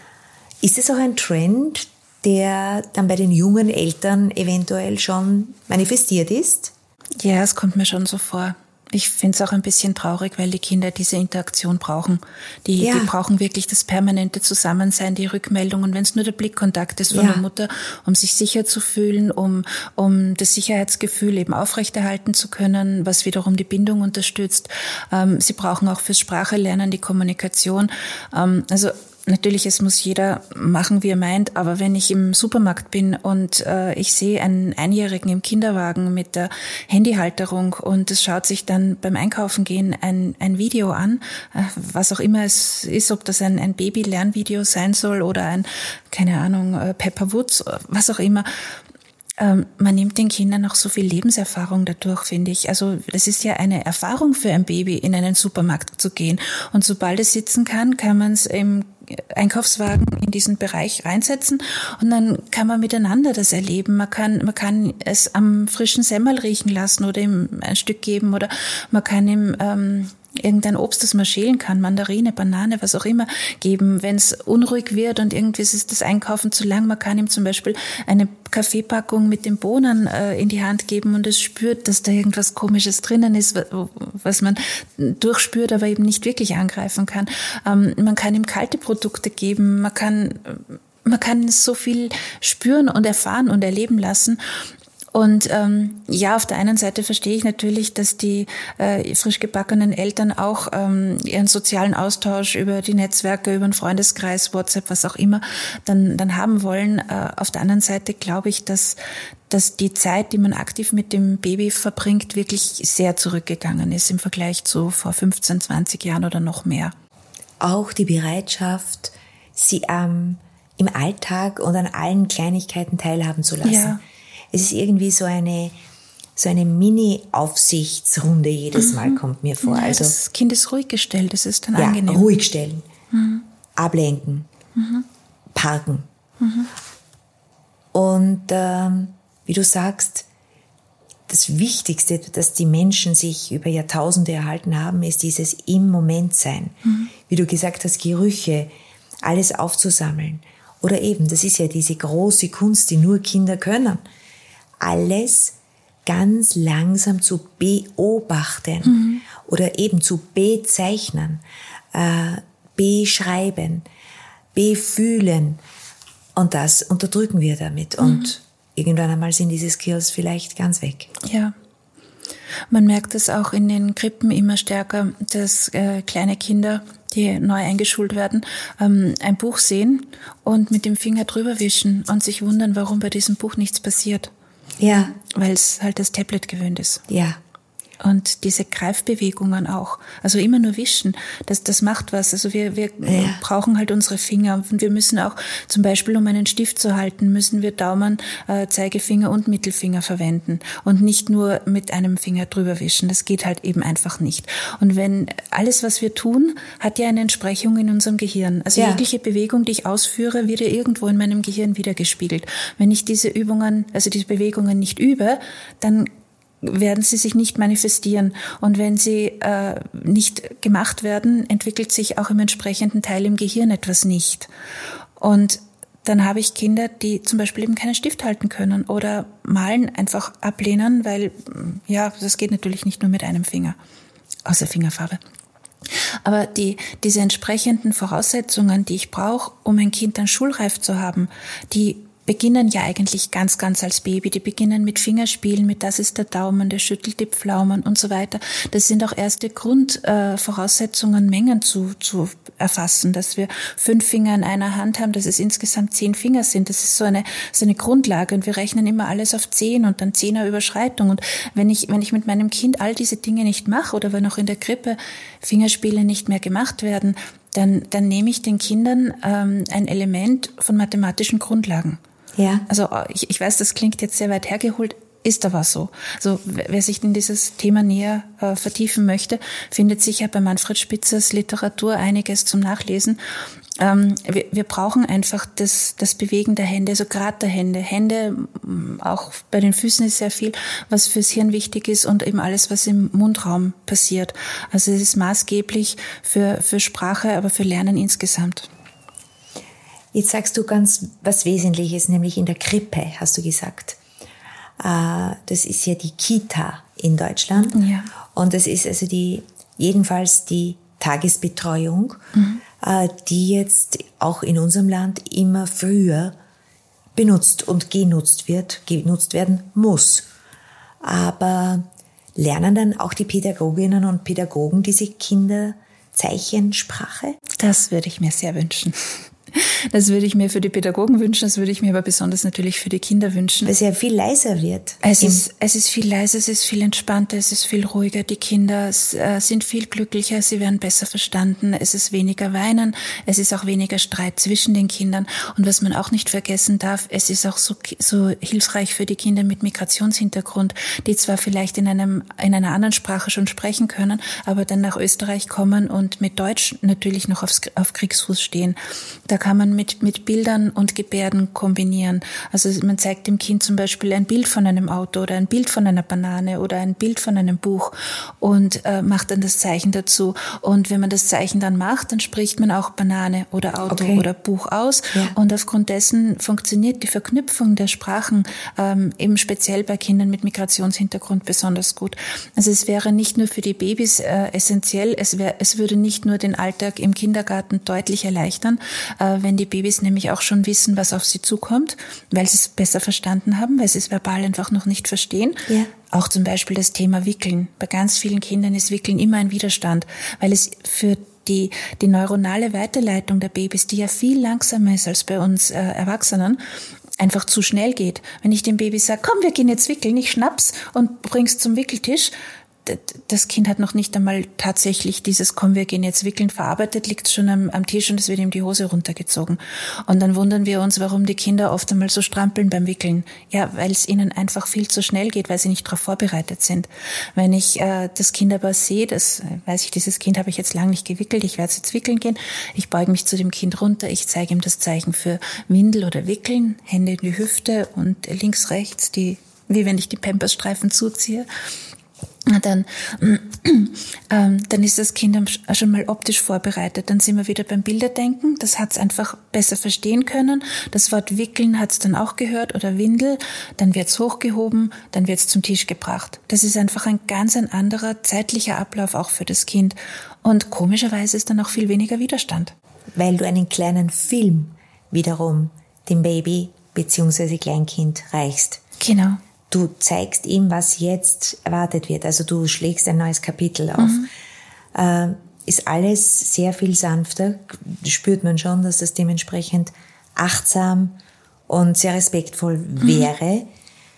[SPEAKER 1] Ist es auch ein Trend, der dann bei den jungen Eltern eventuell schon manifestiert ist?
[SPEAKER 2] Ja, es kommt mir schon so vor. Ich finde es auch ein bisschen traurig, weil die Kinder diese Interaktion brauchen. Die, ja. die brauchen wirklich das permanente Zusammensein, die Rückmeldungen, wenn es nur der Blickkontakt ist von ja. der Mutter, um sich sicher zu fühlen, um, um das Sicherheitsgefühl eben aufrechterhalten zu können, was wiederum die Bindung unterstützt. Ähm, sie brauchen auch fürs Sprachelernen die Kommunikation. Ähm, also Natürlich, es muss jeder machen, wie er meint, aber wenn ich im Supermarkt bin und äh, ich sehe einen Einjährigen im Kinderwagen mit der Handyhalterung und es schaut sich dann beim Einkaufen gehen ein, ein Video an, äh, was auch immer es ist, ob das ein, ein Baby-Lernvideo sein soll oder ein, keine Ahnung, äh, Pepper Woods, was auch immer. Man nimmt den Kindern auch so viel Lebenserfahrung dadurch, finde ich. Also das ist ja eine Erfahrung für ein Baby, in einen Supermarkt zu gehen. Und sobald es sitzen kann, kann man es im Einkaufswagen in diesen Bereich reinsetzen und dann kann man miteinander das erleben. Man kann, man kann es am frischen Semmel riechen lassen oder ihm ein Stück geben oder man kann ihm ähm, irgendein Obst, das man schälen kann, Mandarine, Banane, was auch immer, geben. Wenn es unruhig wird und irgendwie ist das Einkaufen zu lang, man kann ihm zum Beispiel eine Kaffeepackung mit den Bohnen äh, in die Hand geben und es spürt, dass da irgendwas Komisches drinnen ist, was man durchspürt, aber eben nicht wirklich angreifen kann. Ähm, man kann ihm kalte Produkte geben, man kann, man kann so viel spüren und erfahren und erleben lassen. Und ähm, ja, auf der einen Seite verstehe ich natürlich, dass die äh, frisch gebackenen Eltern auch ähm, ihren sozialen Austausch über die Netzwerke, über den Freundeskreis, WhatsApp, was auch immer, dann dann haben wollen. Äh, auf der anderen Seite glaube ich, dass dass die Zeit, die man aktiv mit dem Baby verbringt, wirklich sehr zurückgegangen ist im Vergleich zu vor fünfzehn, zwanzig Jahren oder noch mehr.
[SPEAKER 1] Auch die Bereitschaft, sie ähm, im Alltag und an allen Kleinigkeiten teilhaben zu lassen. Ja. Es ist irgendwie so eine, so eine Mini-Aufsichtsrunde jedes Mal, mhm. kommt mir vor.
[SPEAKER 2] Ja,
[SPEAKER 1] also,
[SPEAKER 2] das Kind ist ruhig gestellt, das ist dann
[SPEAKER 1] ja,
[SPEAKER 2] angenehm.
[SPEAKER 1] Ruhig stellen, mhm. ablenken, mhm. parken. Mhm. Und ähm, wie du sagst, das Wichtigste, das die Menschen sich über Jahrtausende erhalten haben, ist dieses im Moment sein. Mhm. Wie du gesagt hast, Gerüche, alles aufzusammeln. Oder eben, das ist ja diese große Kunst, die nur Kinder können. Alles ganz langsam zu beobachten mhm. oder eben zu bezeichnen, äh, beschreiben, befühlen. Und das unterdrücken wir damit. Mhm. Und irgendwann einmal sind diese Skills vielleicht ganz weg.
[SPEAKER 2] Ja. Man merkt es auch in den Krippen immer stärker, dass äh, kleine Kinder, die neu eingeschult werden, ähm, ein Buch sehen und mit dem Finger drüber wischen und sich wundern, warum bei diesem Buch nichts passiert.
[SPEAKER 1] Ja.
[SPEAKER 2] Weil es halt das Tablet gewöhnt ist.
[SPEAKER 1] Ja.
[SPEAKER 2] Und diese Greifbewegungen auch, also immer nur wischen, das, das macht was. Also wir, wir ja. brauchen halt unsere Finger und wir müssen auch zum Beispiel, um einen Stift zu halten, müssen wir Daumen, äh, Zeigefinger und Mittelfinger verwenden und nicht nur mit einem Finger drüber wischen. Das geht halt eben einfach nicht. Und wenn alles, was wir tun, hat ja eine Entsprechung in unserem Gehirn. Also ja. jegliche Bewegung, die ich ausführe, wird ja irgendwo in meinem Gehirn wiedergespiegelt. Wenn ich diese Übungen, also diese Bewegungen nicht übe, dann werden sie sich nicht manifestieren. Und wenn sie äh, nicht gemacht werden, entwickelt sich auch im entsprechenden Teil im Gehirn etwas nicht. Und dann habe ich Kinder, die zum Beispiel eben keinen Stift halten können oder malen einfach ablehnen, weil, ja, das geht natürlich nicht nur mit einem Finger, außer Fingerfarbe. Aber die, diese entsprechenden Voraussetzungen, die ich brauche, um ein Kind dann schulreif zu haben, die beginnen ja eigentlich ganz, ganz als Baby. Die beginnen mit Fingerspielen, mit das ist der Daumen, der schüttelt die Pflaumen und so weiter. Das sind auch erste Grundvoraussetzungen, äh, Mengen zu, zu erfassen, dass wir fünf Finger in einer Hand haben, dass es insgesamt zehn Finger sind. Das ist so eine, so eine Grundlage und wir rechnen immer alles auf zehn und dann zehner Überschreitung. Und wenn ich, wenn ich mit meinem Kind all diese Dinge nicht mache oder wenn auch in der Krippe Fingerspiele nicht mehr gemacht werden, dann, dann nehme ich den Kindern ähm, ein Element von mathematischen Grundlagen.
[SPEAKER 1] Ja.
[SPEAKER 2] Also ich, ich weiß, das klingt jetzt sehr weit hergeholt, ist aber so. Also wer sich in dieses Thema näher äh, vertiefen möchte, findet sicher bei Manfred Spitzers Literatur einiges zum Nachlesen. Ähm, wir, wir brauchen einfach das, das Bewegen der Hände, also gerade der Hände. Hände, auch bei den Füßen ist sehr viel, was fürs Hirn wichtig ist und eben alles, was im Mundraum passiert. Also es ist maßgeblich für, für Sprache, aber für Lernen insgesamt.
[SPEAKER 1] Jetzt sagst du ganz was Wesentliches, nämlich in der Krippe, hast du gesagt. Das ist ja die Kita in Deutschland.
[SPEAKER 2] Ja.
[SPEAKER 1] Und das ist also die, jedenfalls die Tagesbetreuung, mhm. die jetzt auch in unserem Land immer früher benutzt und genutzt wird, genutzt werden muss. Aber lernen dann auch die Pädagoginnen und Pädagogen diese Kinderzeichensprache?
[SPEAKER 2] Das würde ich mir sehr wünschen. Das würde ich mir für die Pädagogen wünschen, das würde ich mir aber besonders natürlich für die Kinder wünschen.
[SPEAKER 1] Weil es ja viel leiser wird.
[SPEAKER 2] Es ist, es ist viel leiser, es ist viel entspannter, es ist viel ruhiger. Die Kinder sind viel glücklicher, sie werden besser verstanden, es ist weniger Weinen, es ist auch weniger Streit zwischen den Kindern. Und was man auch nicht vergessen darf, es ist auch so, so hilfreich für die Kinder mit Migrationshintergrund, die zwar vielleicht in einem, in einer anderen Sprache schon sprechen können, aber dann nach Österreich kommen und mit Deutsch natürlich noch aufs, auf Kriegsfuß stehen. Da kann man mit, mit Bildern und Gebärden kombinieren. Also man zeigt dem Kind zum Beispiel ein Bild von einem Auto oder ein Bild von einer Banane oder ein Bild von einem Buch und äh, macht dann das Zeichen dazu. Und wenn man das Zeichen dann macht, dann spricht man auch Banane oder Auto okay. oder Buch aus. Ja. Und aufgrund dessen funktioniert die Verknüpfung der Sprachen ähm, eben speziell bei Kindern mit Migrationshintergrund besonders gut. Also es wäre nicht nur für die Babys äh, essentiell, es, wär, es würde nicht nur den Alltag im Kindergarten deutlich erleichtern, äh, wenn die Babys nämlich auch schon wissen, was auf sie zukommt, weil sie es besser verstanden haben, weil sie es verbal einfach noch nicht verstehen. Ja. Auch zum Beispiel das Thema Wickeln. Bei ganz vielen Kindern ist Wickeln immer ein Widerstand, weil es für die, die neuronale Weiterleitung der Babys, die ja viel langsamer ist als bei uns äh, Erwachsenen, einfach zu schnell geht. Wenn ich dem Baby sage, komm, wir gehen jetzt wickeln, ich schnapp's und bring's zum Wickeltisch, das Kind hat noch nicht einmal tatsächlich dieses komm, wir gehen jetzt wickeln verarbeitet, liegt schon am, am Tisch und es wird ihm die Hose runtergezogen. Und dann wundern wir uns, warum die Kinder oft einmal so strampeln beim Wickeln. Ja, weil es ihnen einfach viel zu schnell geht, weil sie nicht darauf vorbereitet sind. Wenn ich äh, das Kind aber sehe, das weiß ich, dieses Kind habe ich jetzt lange nicht gewickelt, ich werde jetzt wickeln gehen, ich beuge mich zu dem Kind runter, ich zeige ihm das Zeichen für Windel oder Wickeln, Hände in die Hüfte und links, rechts, die, wie wenn ich die Pampersstreifen zuziehe. Dann, ähm, dann ist das Kind schon mal optisch vorbereitet. Dann sind wir wieder beim Bilderdenken. Das hat es einfach besser verstehen können. Das Wort wickeln hat es dann auch gehört oder Windel. Dann wird es hochgehoben, dann wird es zum Tisch gebracht. Das ist einfach ein ganz ein anderer zeitlicher Ablauf auch für das Kind. Und komischerweise ist dann auch viel weniger Widerstand.
[SPEAKER 1] Weil du einen kleinen Film wiederum dem Baby bzw. Kleinkind reichst.
[SPEAKER 2] Genau.
[SPEAKER 1] Du zeigst ihm, was jetzt erwartet wird. Also du schlägst ein neues Kapitel auf. Mhm. Äh, ist alles sehr viel sanfter. Spürt man schon, dass das dementsprechend achtsam und sehr respektvoll wäre. Mhm.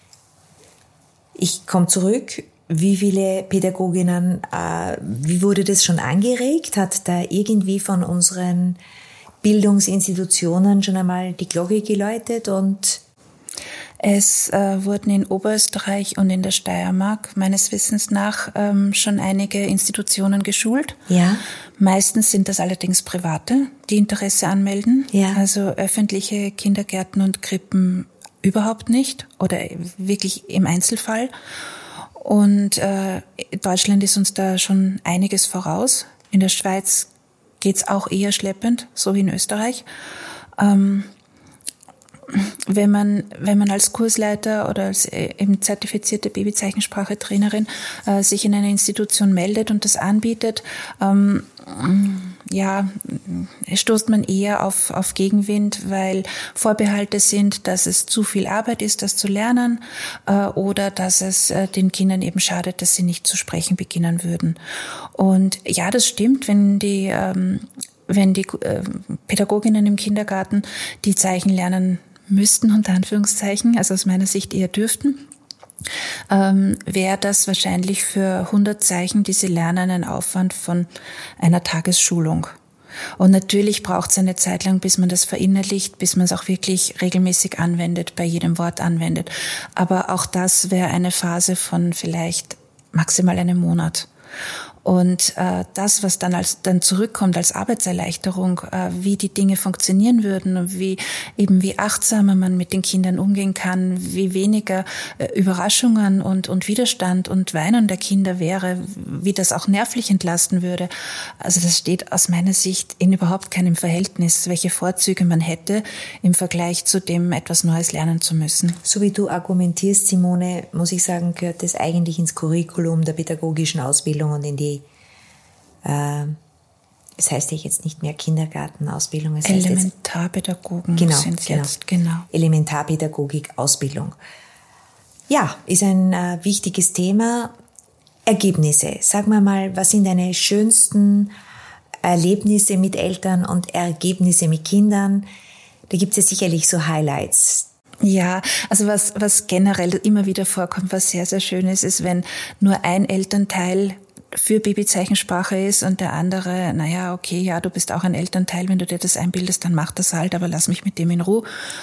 [SPEAKER 1] Ich komme zurück. Wie viele Pädagoginnen, äh, wie wurde das schon angeregt? Hat da irgendwie von unseren Bildungsinstitutionen schon einmal die Glocke geläutet und
[SPEAKER 2] Es äh, wurden in Oberösterreich und in der Steiermark meines Wissens nach ähm, schon einige Institutionen geschult.
[SPEAKER 1] Ja.
[SPEAKER 2] Meistens sind das allerdings Private, die Interesse anmelden.
[SPEAKER 1] Ja.
[SPEAKER 2] Also öffentliche Kindergärten und Krippen überhaupt nicht oder wirklich im Einzelfall. Und äh, Deutschland ist uns da schon einiges voraus. In der Schweiz geht's auch eher schleppend, so wie in Österreich. Ähm, Wenn man, wenn man als Kursleiter oder als eben zertifizierte Babyzeichensprache-Trainerin äh, sich in einer Institution meldet und das anbietet, ähm, ja, stoßt man eher auf, auf Gegenwind, weil Vorbehalte sind, dass es zu viel Arbeit ist, das zu lernen, äh, oder dass es äh, den Kindern eben schadet, dass sie nicht zu sprechen beginnen würden. Und ja, das stimmt, wenn die, ähm, wenn die äh, Pädagoginnen im Kindergarten die Zeichen lernen müssten, unter Anführungszeichen, also aus meiner Sicht eher dürften, ähm, wäre das wahrscheinlich für hundert Zeichen, die sie lernen, ein Aufwand von einer Tagesschulung. Und natürlich braucht es eine Zeit lang, bis man das verinnerlicht, bis man es auch wirklich regelmäßig anwendet, bei jedem Wort anwendet. Aber auch das wäre eine Phase von vielleicht maximal einem Monat. Und äh, das, was dann als dann zurückkommt als Arbeitserleichterung, äh, wie die Dinge funktionieren würden und wie eben wie achtsamer man mit den Kindern umgehen kann, wie weniger äh, Überraschungen und und Widerstand und Weinen der Kinder wäre, wie das auch nervlich entlasten würde. Also das steht aus meiner Sicht in überhaupt keinem Verhältnis, welche Vorzüge man hätte im Vergleich zu dem, etwas Neues lernen zu müssen.
[SPEAKER 1] So wie du argumentierst, Simone, muss ich sagen, gehört das eigentlich ins Curriculum der pädagogischen Ausbildung und in die es heißt ja jetzt nicht mehr Kindergartenausbildung, es heißt
[SPEAKER 2] Elementarpädagogen
[SPEAKER 1] genau,
[SPEAKER 2] sind es
[SPEAKER 1] genau.
[SPEAKER 2] jetzt, genau.
[SPEAKER 1] Elementarpädagogik, Ausbildung. Ja, ist ein äh, wichtiges Thema. Ergebnisse. Sag mal mal, was sind deine schönsten Erlebnisse mit Eltern und Ergebnisse mit Kindern? Da gibt es ja sicherlich so Highlights.
[SPEAKER 2] Ja, also was, was generell immer wieder vorkommt, was sehr, sehr schön ist, ist, wenn nur ein Elternteil für Babyzeichensprache ist und der andere, naja, okay, ja, du bist auch ein Elternteil, wenn du dir das einbildest, dann mach das halt, aber lass mich mit dem in Ruhe.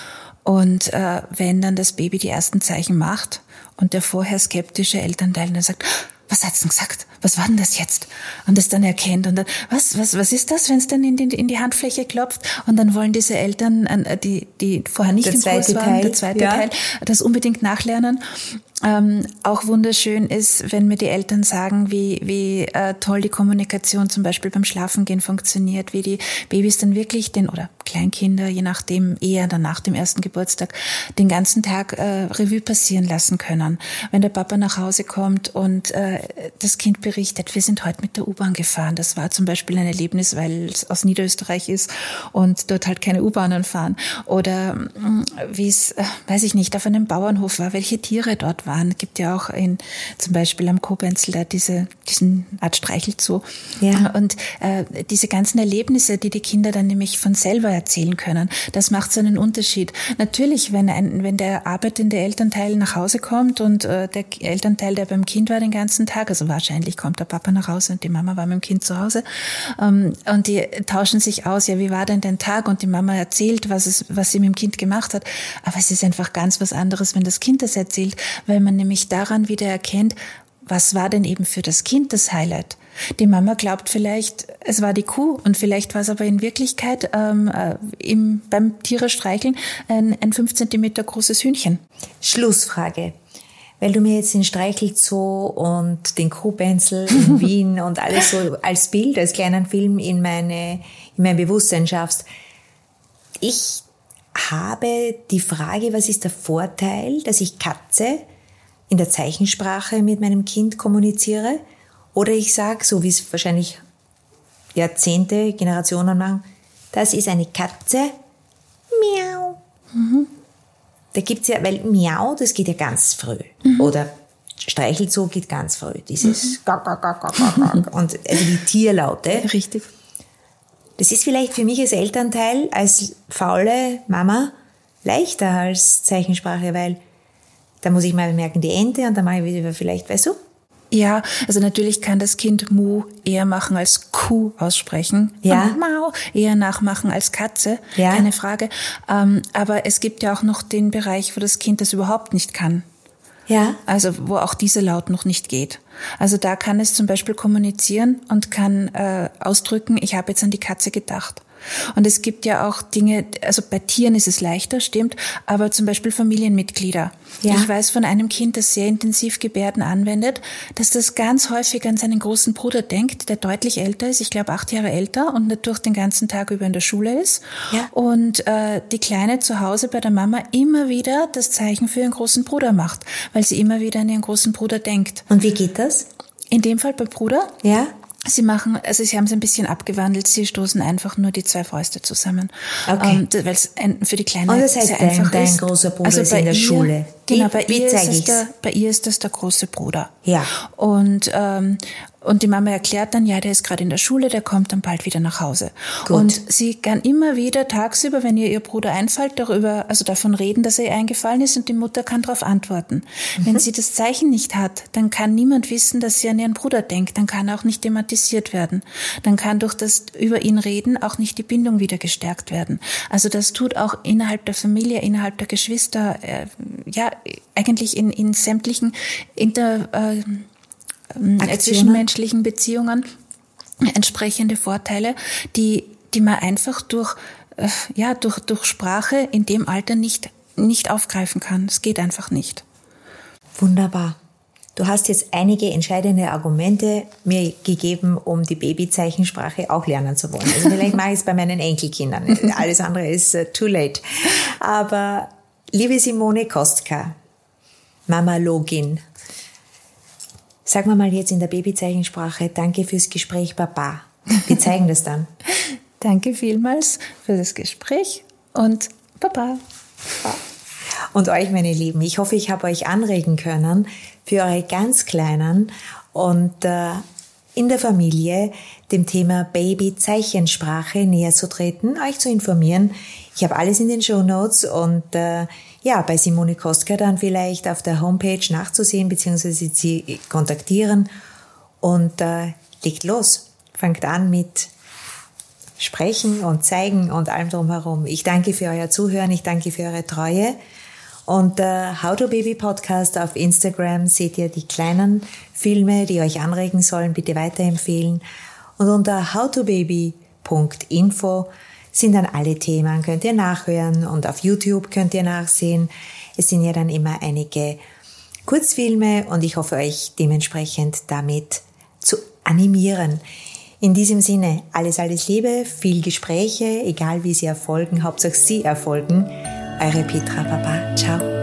[SPEAKER 2] Und äh, wenn dann das Baby die ersten Zeichen macht und der vorher skeptische Elternteil dann sagt, was hat's denn gesagt? Was war denn das jetzt? Und das dann erkennt und dann, was, was, was ist das, wenn es dann in die, in die Handfläche klopft? Und dann wollen diese Eltern, die, die vorher nicht im Kurs waren,
[SPEAKER 1] Teil,
[SPEAKER 2] der zweite
[SPEAKER 1] ja.
[SPEAKER 2] Teil, das unbedingt nachlernen. Ähm, auch wunderschön ist, wenn mir die Eltern sagen, wie, wie äh, toll die Kommunikation zum Beispiel beim Schlafengehen funktioniert, wie die Babys dann wirklich den, oder Kleinkinder, je nachdem, eher dann nach dem ersten Geburtstag, den ganzen Tag äh, Revue passieren lassen können. Wenn der Papa nach Hause kommt und äh, das Kind berichtet, wir sind heute mit der U-Bahn gefahren. Das war zum Beispiel ein Erlebnis, weil es aus Niederösterreich ist und dort halt keine U-Bahnen fahren. Oder wie es, äh, weiß ich nicht, auf einem Bauernhof war, welche Tiere dort waren. Es gibt ja auch in, zum Beispiel am Kobenzl da diese, diesen Art Streichelzoo.
[SPEAKER 1] Ja.
[SPEAKER 2] Und äh, diese ganzen Erlebnisse, die die Kinder dann nämlich von selber erzählen können, das macht so einen Unterschied. Natürlich, wenn ein, wenn der arbeitende Elternteil nach Hause kommt und äh, der Elternteil, der beim Kind war den ganzen Tag, also wahrscheinlich kommt der Papa nach Hause und die Mama war mit dem Kind zu Hause, ähm, und die tauschen sich aus, ja, wie war denn dein Tag? Und die Mama erzählt, was es, was sie mit dem Kind gemacht hat. Aber es ist einfach ganz was anderes, wenn das Kind das erzählt, weil man nämlich daran wieder erkennt, was war denn eben für das Kind das Highlight? Die Mama glaubt vielleicht, es war die Kuh und vielleicht war es aber in Wirklichkeit ähm, äh, im, beim Tiere streicheln ein, ein fünf Zentimeter großes Hühnchen.
[SPEAKER 1] Schlussfrage. Weil du mir jetzt den Streichelzoo und den Kobenzl in Wien und alles so als Bild, als kleinen Film in meine, in mein Bewusstsein schaffst. Ich habe die Frage, was ist der Vorteil, dass ich Katze in der Zeichensprache mit meinem Kind kommuniziere? Oder ich sage, so wie es wahrscheinlich Jahrzehnte, Generationen lang, das ist eine Katze, miau. Mhm. Da gibt's ja, weil miau, das geht ja ganz früh. Mhm. Oder Streichelzoo geht ganz früh. Dieses mhm. Gak, gak, gak, gak, gak. Und also die Tierlaute.
[SPEAKER 2] Richtig.
[SPEAKER 1] Das ist vielleicht für mich als Elternteil, als faule Mama, leichter als Zeichensprache, weil da muss ich mal merken, die Ente, und dann mache ich wieder vielleicht, weißt du?
[SPEAKER 2] Ja, also natürlich kann das Kind Mu eher machen als Kuh aussprechen.
[SPEAKER 1] Ja.
[SPEAKER 2] Und Mau eher nachmachen als Katze.
[SPEAKER 1] Ja.
[SPEAKER 2] Keine Frage. Ähm, aber es gibt ja auch noch den Bereich, wo das Kind das überhaupt nicht kann.
[SPEAKER 1] Ja.
[SPEAKER 2] Also wo auch dieser Laut noch nicht geht. Also da kann es zum Beispiel kommunizieren und kann äh, ausdrücken, ich habe jetzt an die Katze gedacht. Und es gibt ja auch Dinge, also bei Tieren ist es leichter, stimmt, aber zum Beispiel Familienmitglieder. Ja. Ich weiß von einem Kind, das sehr intensiv Gebärden anwendet, dass das ganz häufig an seinen großen Bruder denkt, der deutlich älter ist, ich glaube acht Jahre älter und natürlich den ganzen Tag über in der Schule ist. Ja. Und äh, die Kleine zu Hause bei der Mama immer wieder das Zeichen für ihren großen Bruder macht, weil sie immer wieder an ihren großen Bruder denkt.
[SPEAKER 1] Und wie geht das?
[SPEAKER 2] In dem Fall bei Bruder?
[SPEAKER 1] Ja.
[SPEAKER 2] Sie machen, also sie haben es ein bisschen abgewandelt, sie stoßen einfach nur die zwei Fäuste zusammen.
[SPEAKER 1] Okay.
[SPEAKER 2] Ähm, weil es für die Kleine
[SPEAKER 1] und das heißt,
[SPEAKER 2] sehr
[SPEAKER 1] dein,
[SPEAKER 2] einfach
[SPEAKER 1] dein
[SPEAKER 2] ist.
[SPEAKER 1] großer Bruder
[SPEAKER 2] also
[SPEAKER 1] ist in der
[SPEAKER 2] ihr,
[SPEAKER 1] Schule.
[SPEAKER 2] Genau,
[SPEAKER 1] wie,
[SPEAKER 2] bei,
[SPEAKER 1] wie
[SPEAKER 2] ihr
[SPEAKER 1] zeige
[SPEAKER 2] ist es
[SPEAKER 1] ich's?
[SPEAKER 2] der, bei ihr ist das der große Bruder.
[SPEAKER 1] Ja.
[SPEAKER 2] Und, ähm, und die Mama erklärt dann, ja, der ist gerade in der Schule, der kommt dann bald wieder nach Hause.
[SPEAKER 1] Gut.
[SPEAKER 2] Und sie kann immer wieder tagsüber, wenn ihr ihr Bruder einfällt, darüber, also davon reden, dass er ihr eingefallen ist, und die Mutter kann darauf antworten. Mhm. Wenn sie das Zeichen nicht hat, dann kann niemand wissen, dass sie an ihren Bruder denkt. Dann kann er auch nicht thematisiert werden. Dann kann durch das über ihn reden auch nicht die Bindung wieder gestärkt werden. Also das tut auch innerhalb der Familie, innerhalb der Geschwister, äh, ja, eigentlich in, in sämtlichen inter, äh, äh, zwischenmenschlichen Beziehungen entsprechende Vorteile, die, die man einfach durch, äh, ja, durch, durch Sprache in dem Alter nicht, nicht aufgreifen kann. Es geht einfach nicht.
[SPEAKER 1] Wunderbar. Du hast jetzt einige entscheidende Argumente mir gegeben, um die Babyzeichensprache auch lernen zu wollen. Also vielleicht mache ich es bei meinen Enkelkindern. Alles andere ist uh, too late. Aber liebe Simone Kostka, Mamalogin, sagen wir mal jetzt in der Babyzeichensprache, danke fürs Gespräch, Papa. Wir zeigen das dann.
[SPEAKER 2] Danke vielmals für das Gespräch und Papa.
[SPEAKER 1] Und euch, meine Lieben, ich hoffe, ich habe euch anregen können, für eure ganz Kleinen und äh, in der Familie dem Thema Babyzeichensprache näher zu treten, euch zu informieren. Ich habe alles in den Shownotes und äh, ja, bei Simone Kostka dann vielleicht auf der Homepage nachzusehen, beziehungsweise sie kontaktieren und äh, legt los. Fangt an mit Sprechen und Zeigen und allem drumherum. Ich danke für euer Zuhören, ich danke für eure Treue. Und der How to Baby Podcast auf Instagram seht ihr die kleinen Filme, die euch anregen sollen, bitte weiterempfehlen. Und unter howtobaby punkt info sind dann alle Themen, könnt ihr nachhören, und auf YouTube könnt ihr nachsehen. Es sind ja dann immer einige Kurzfilme und ich hoffe, euch dementsprechend damit zu animieren. In diesem Sinne, alles, alles Liebe, viel Gespräche, egal wie sie erfolgen, Hauptsache sie erfolgen. Eure Petra Papa. Ciao.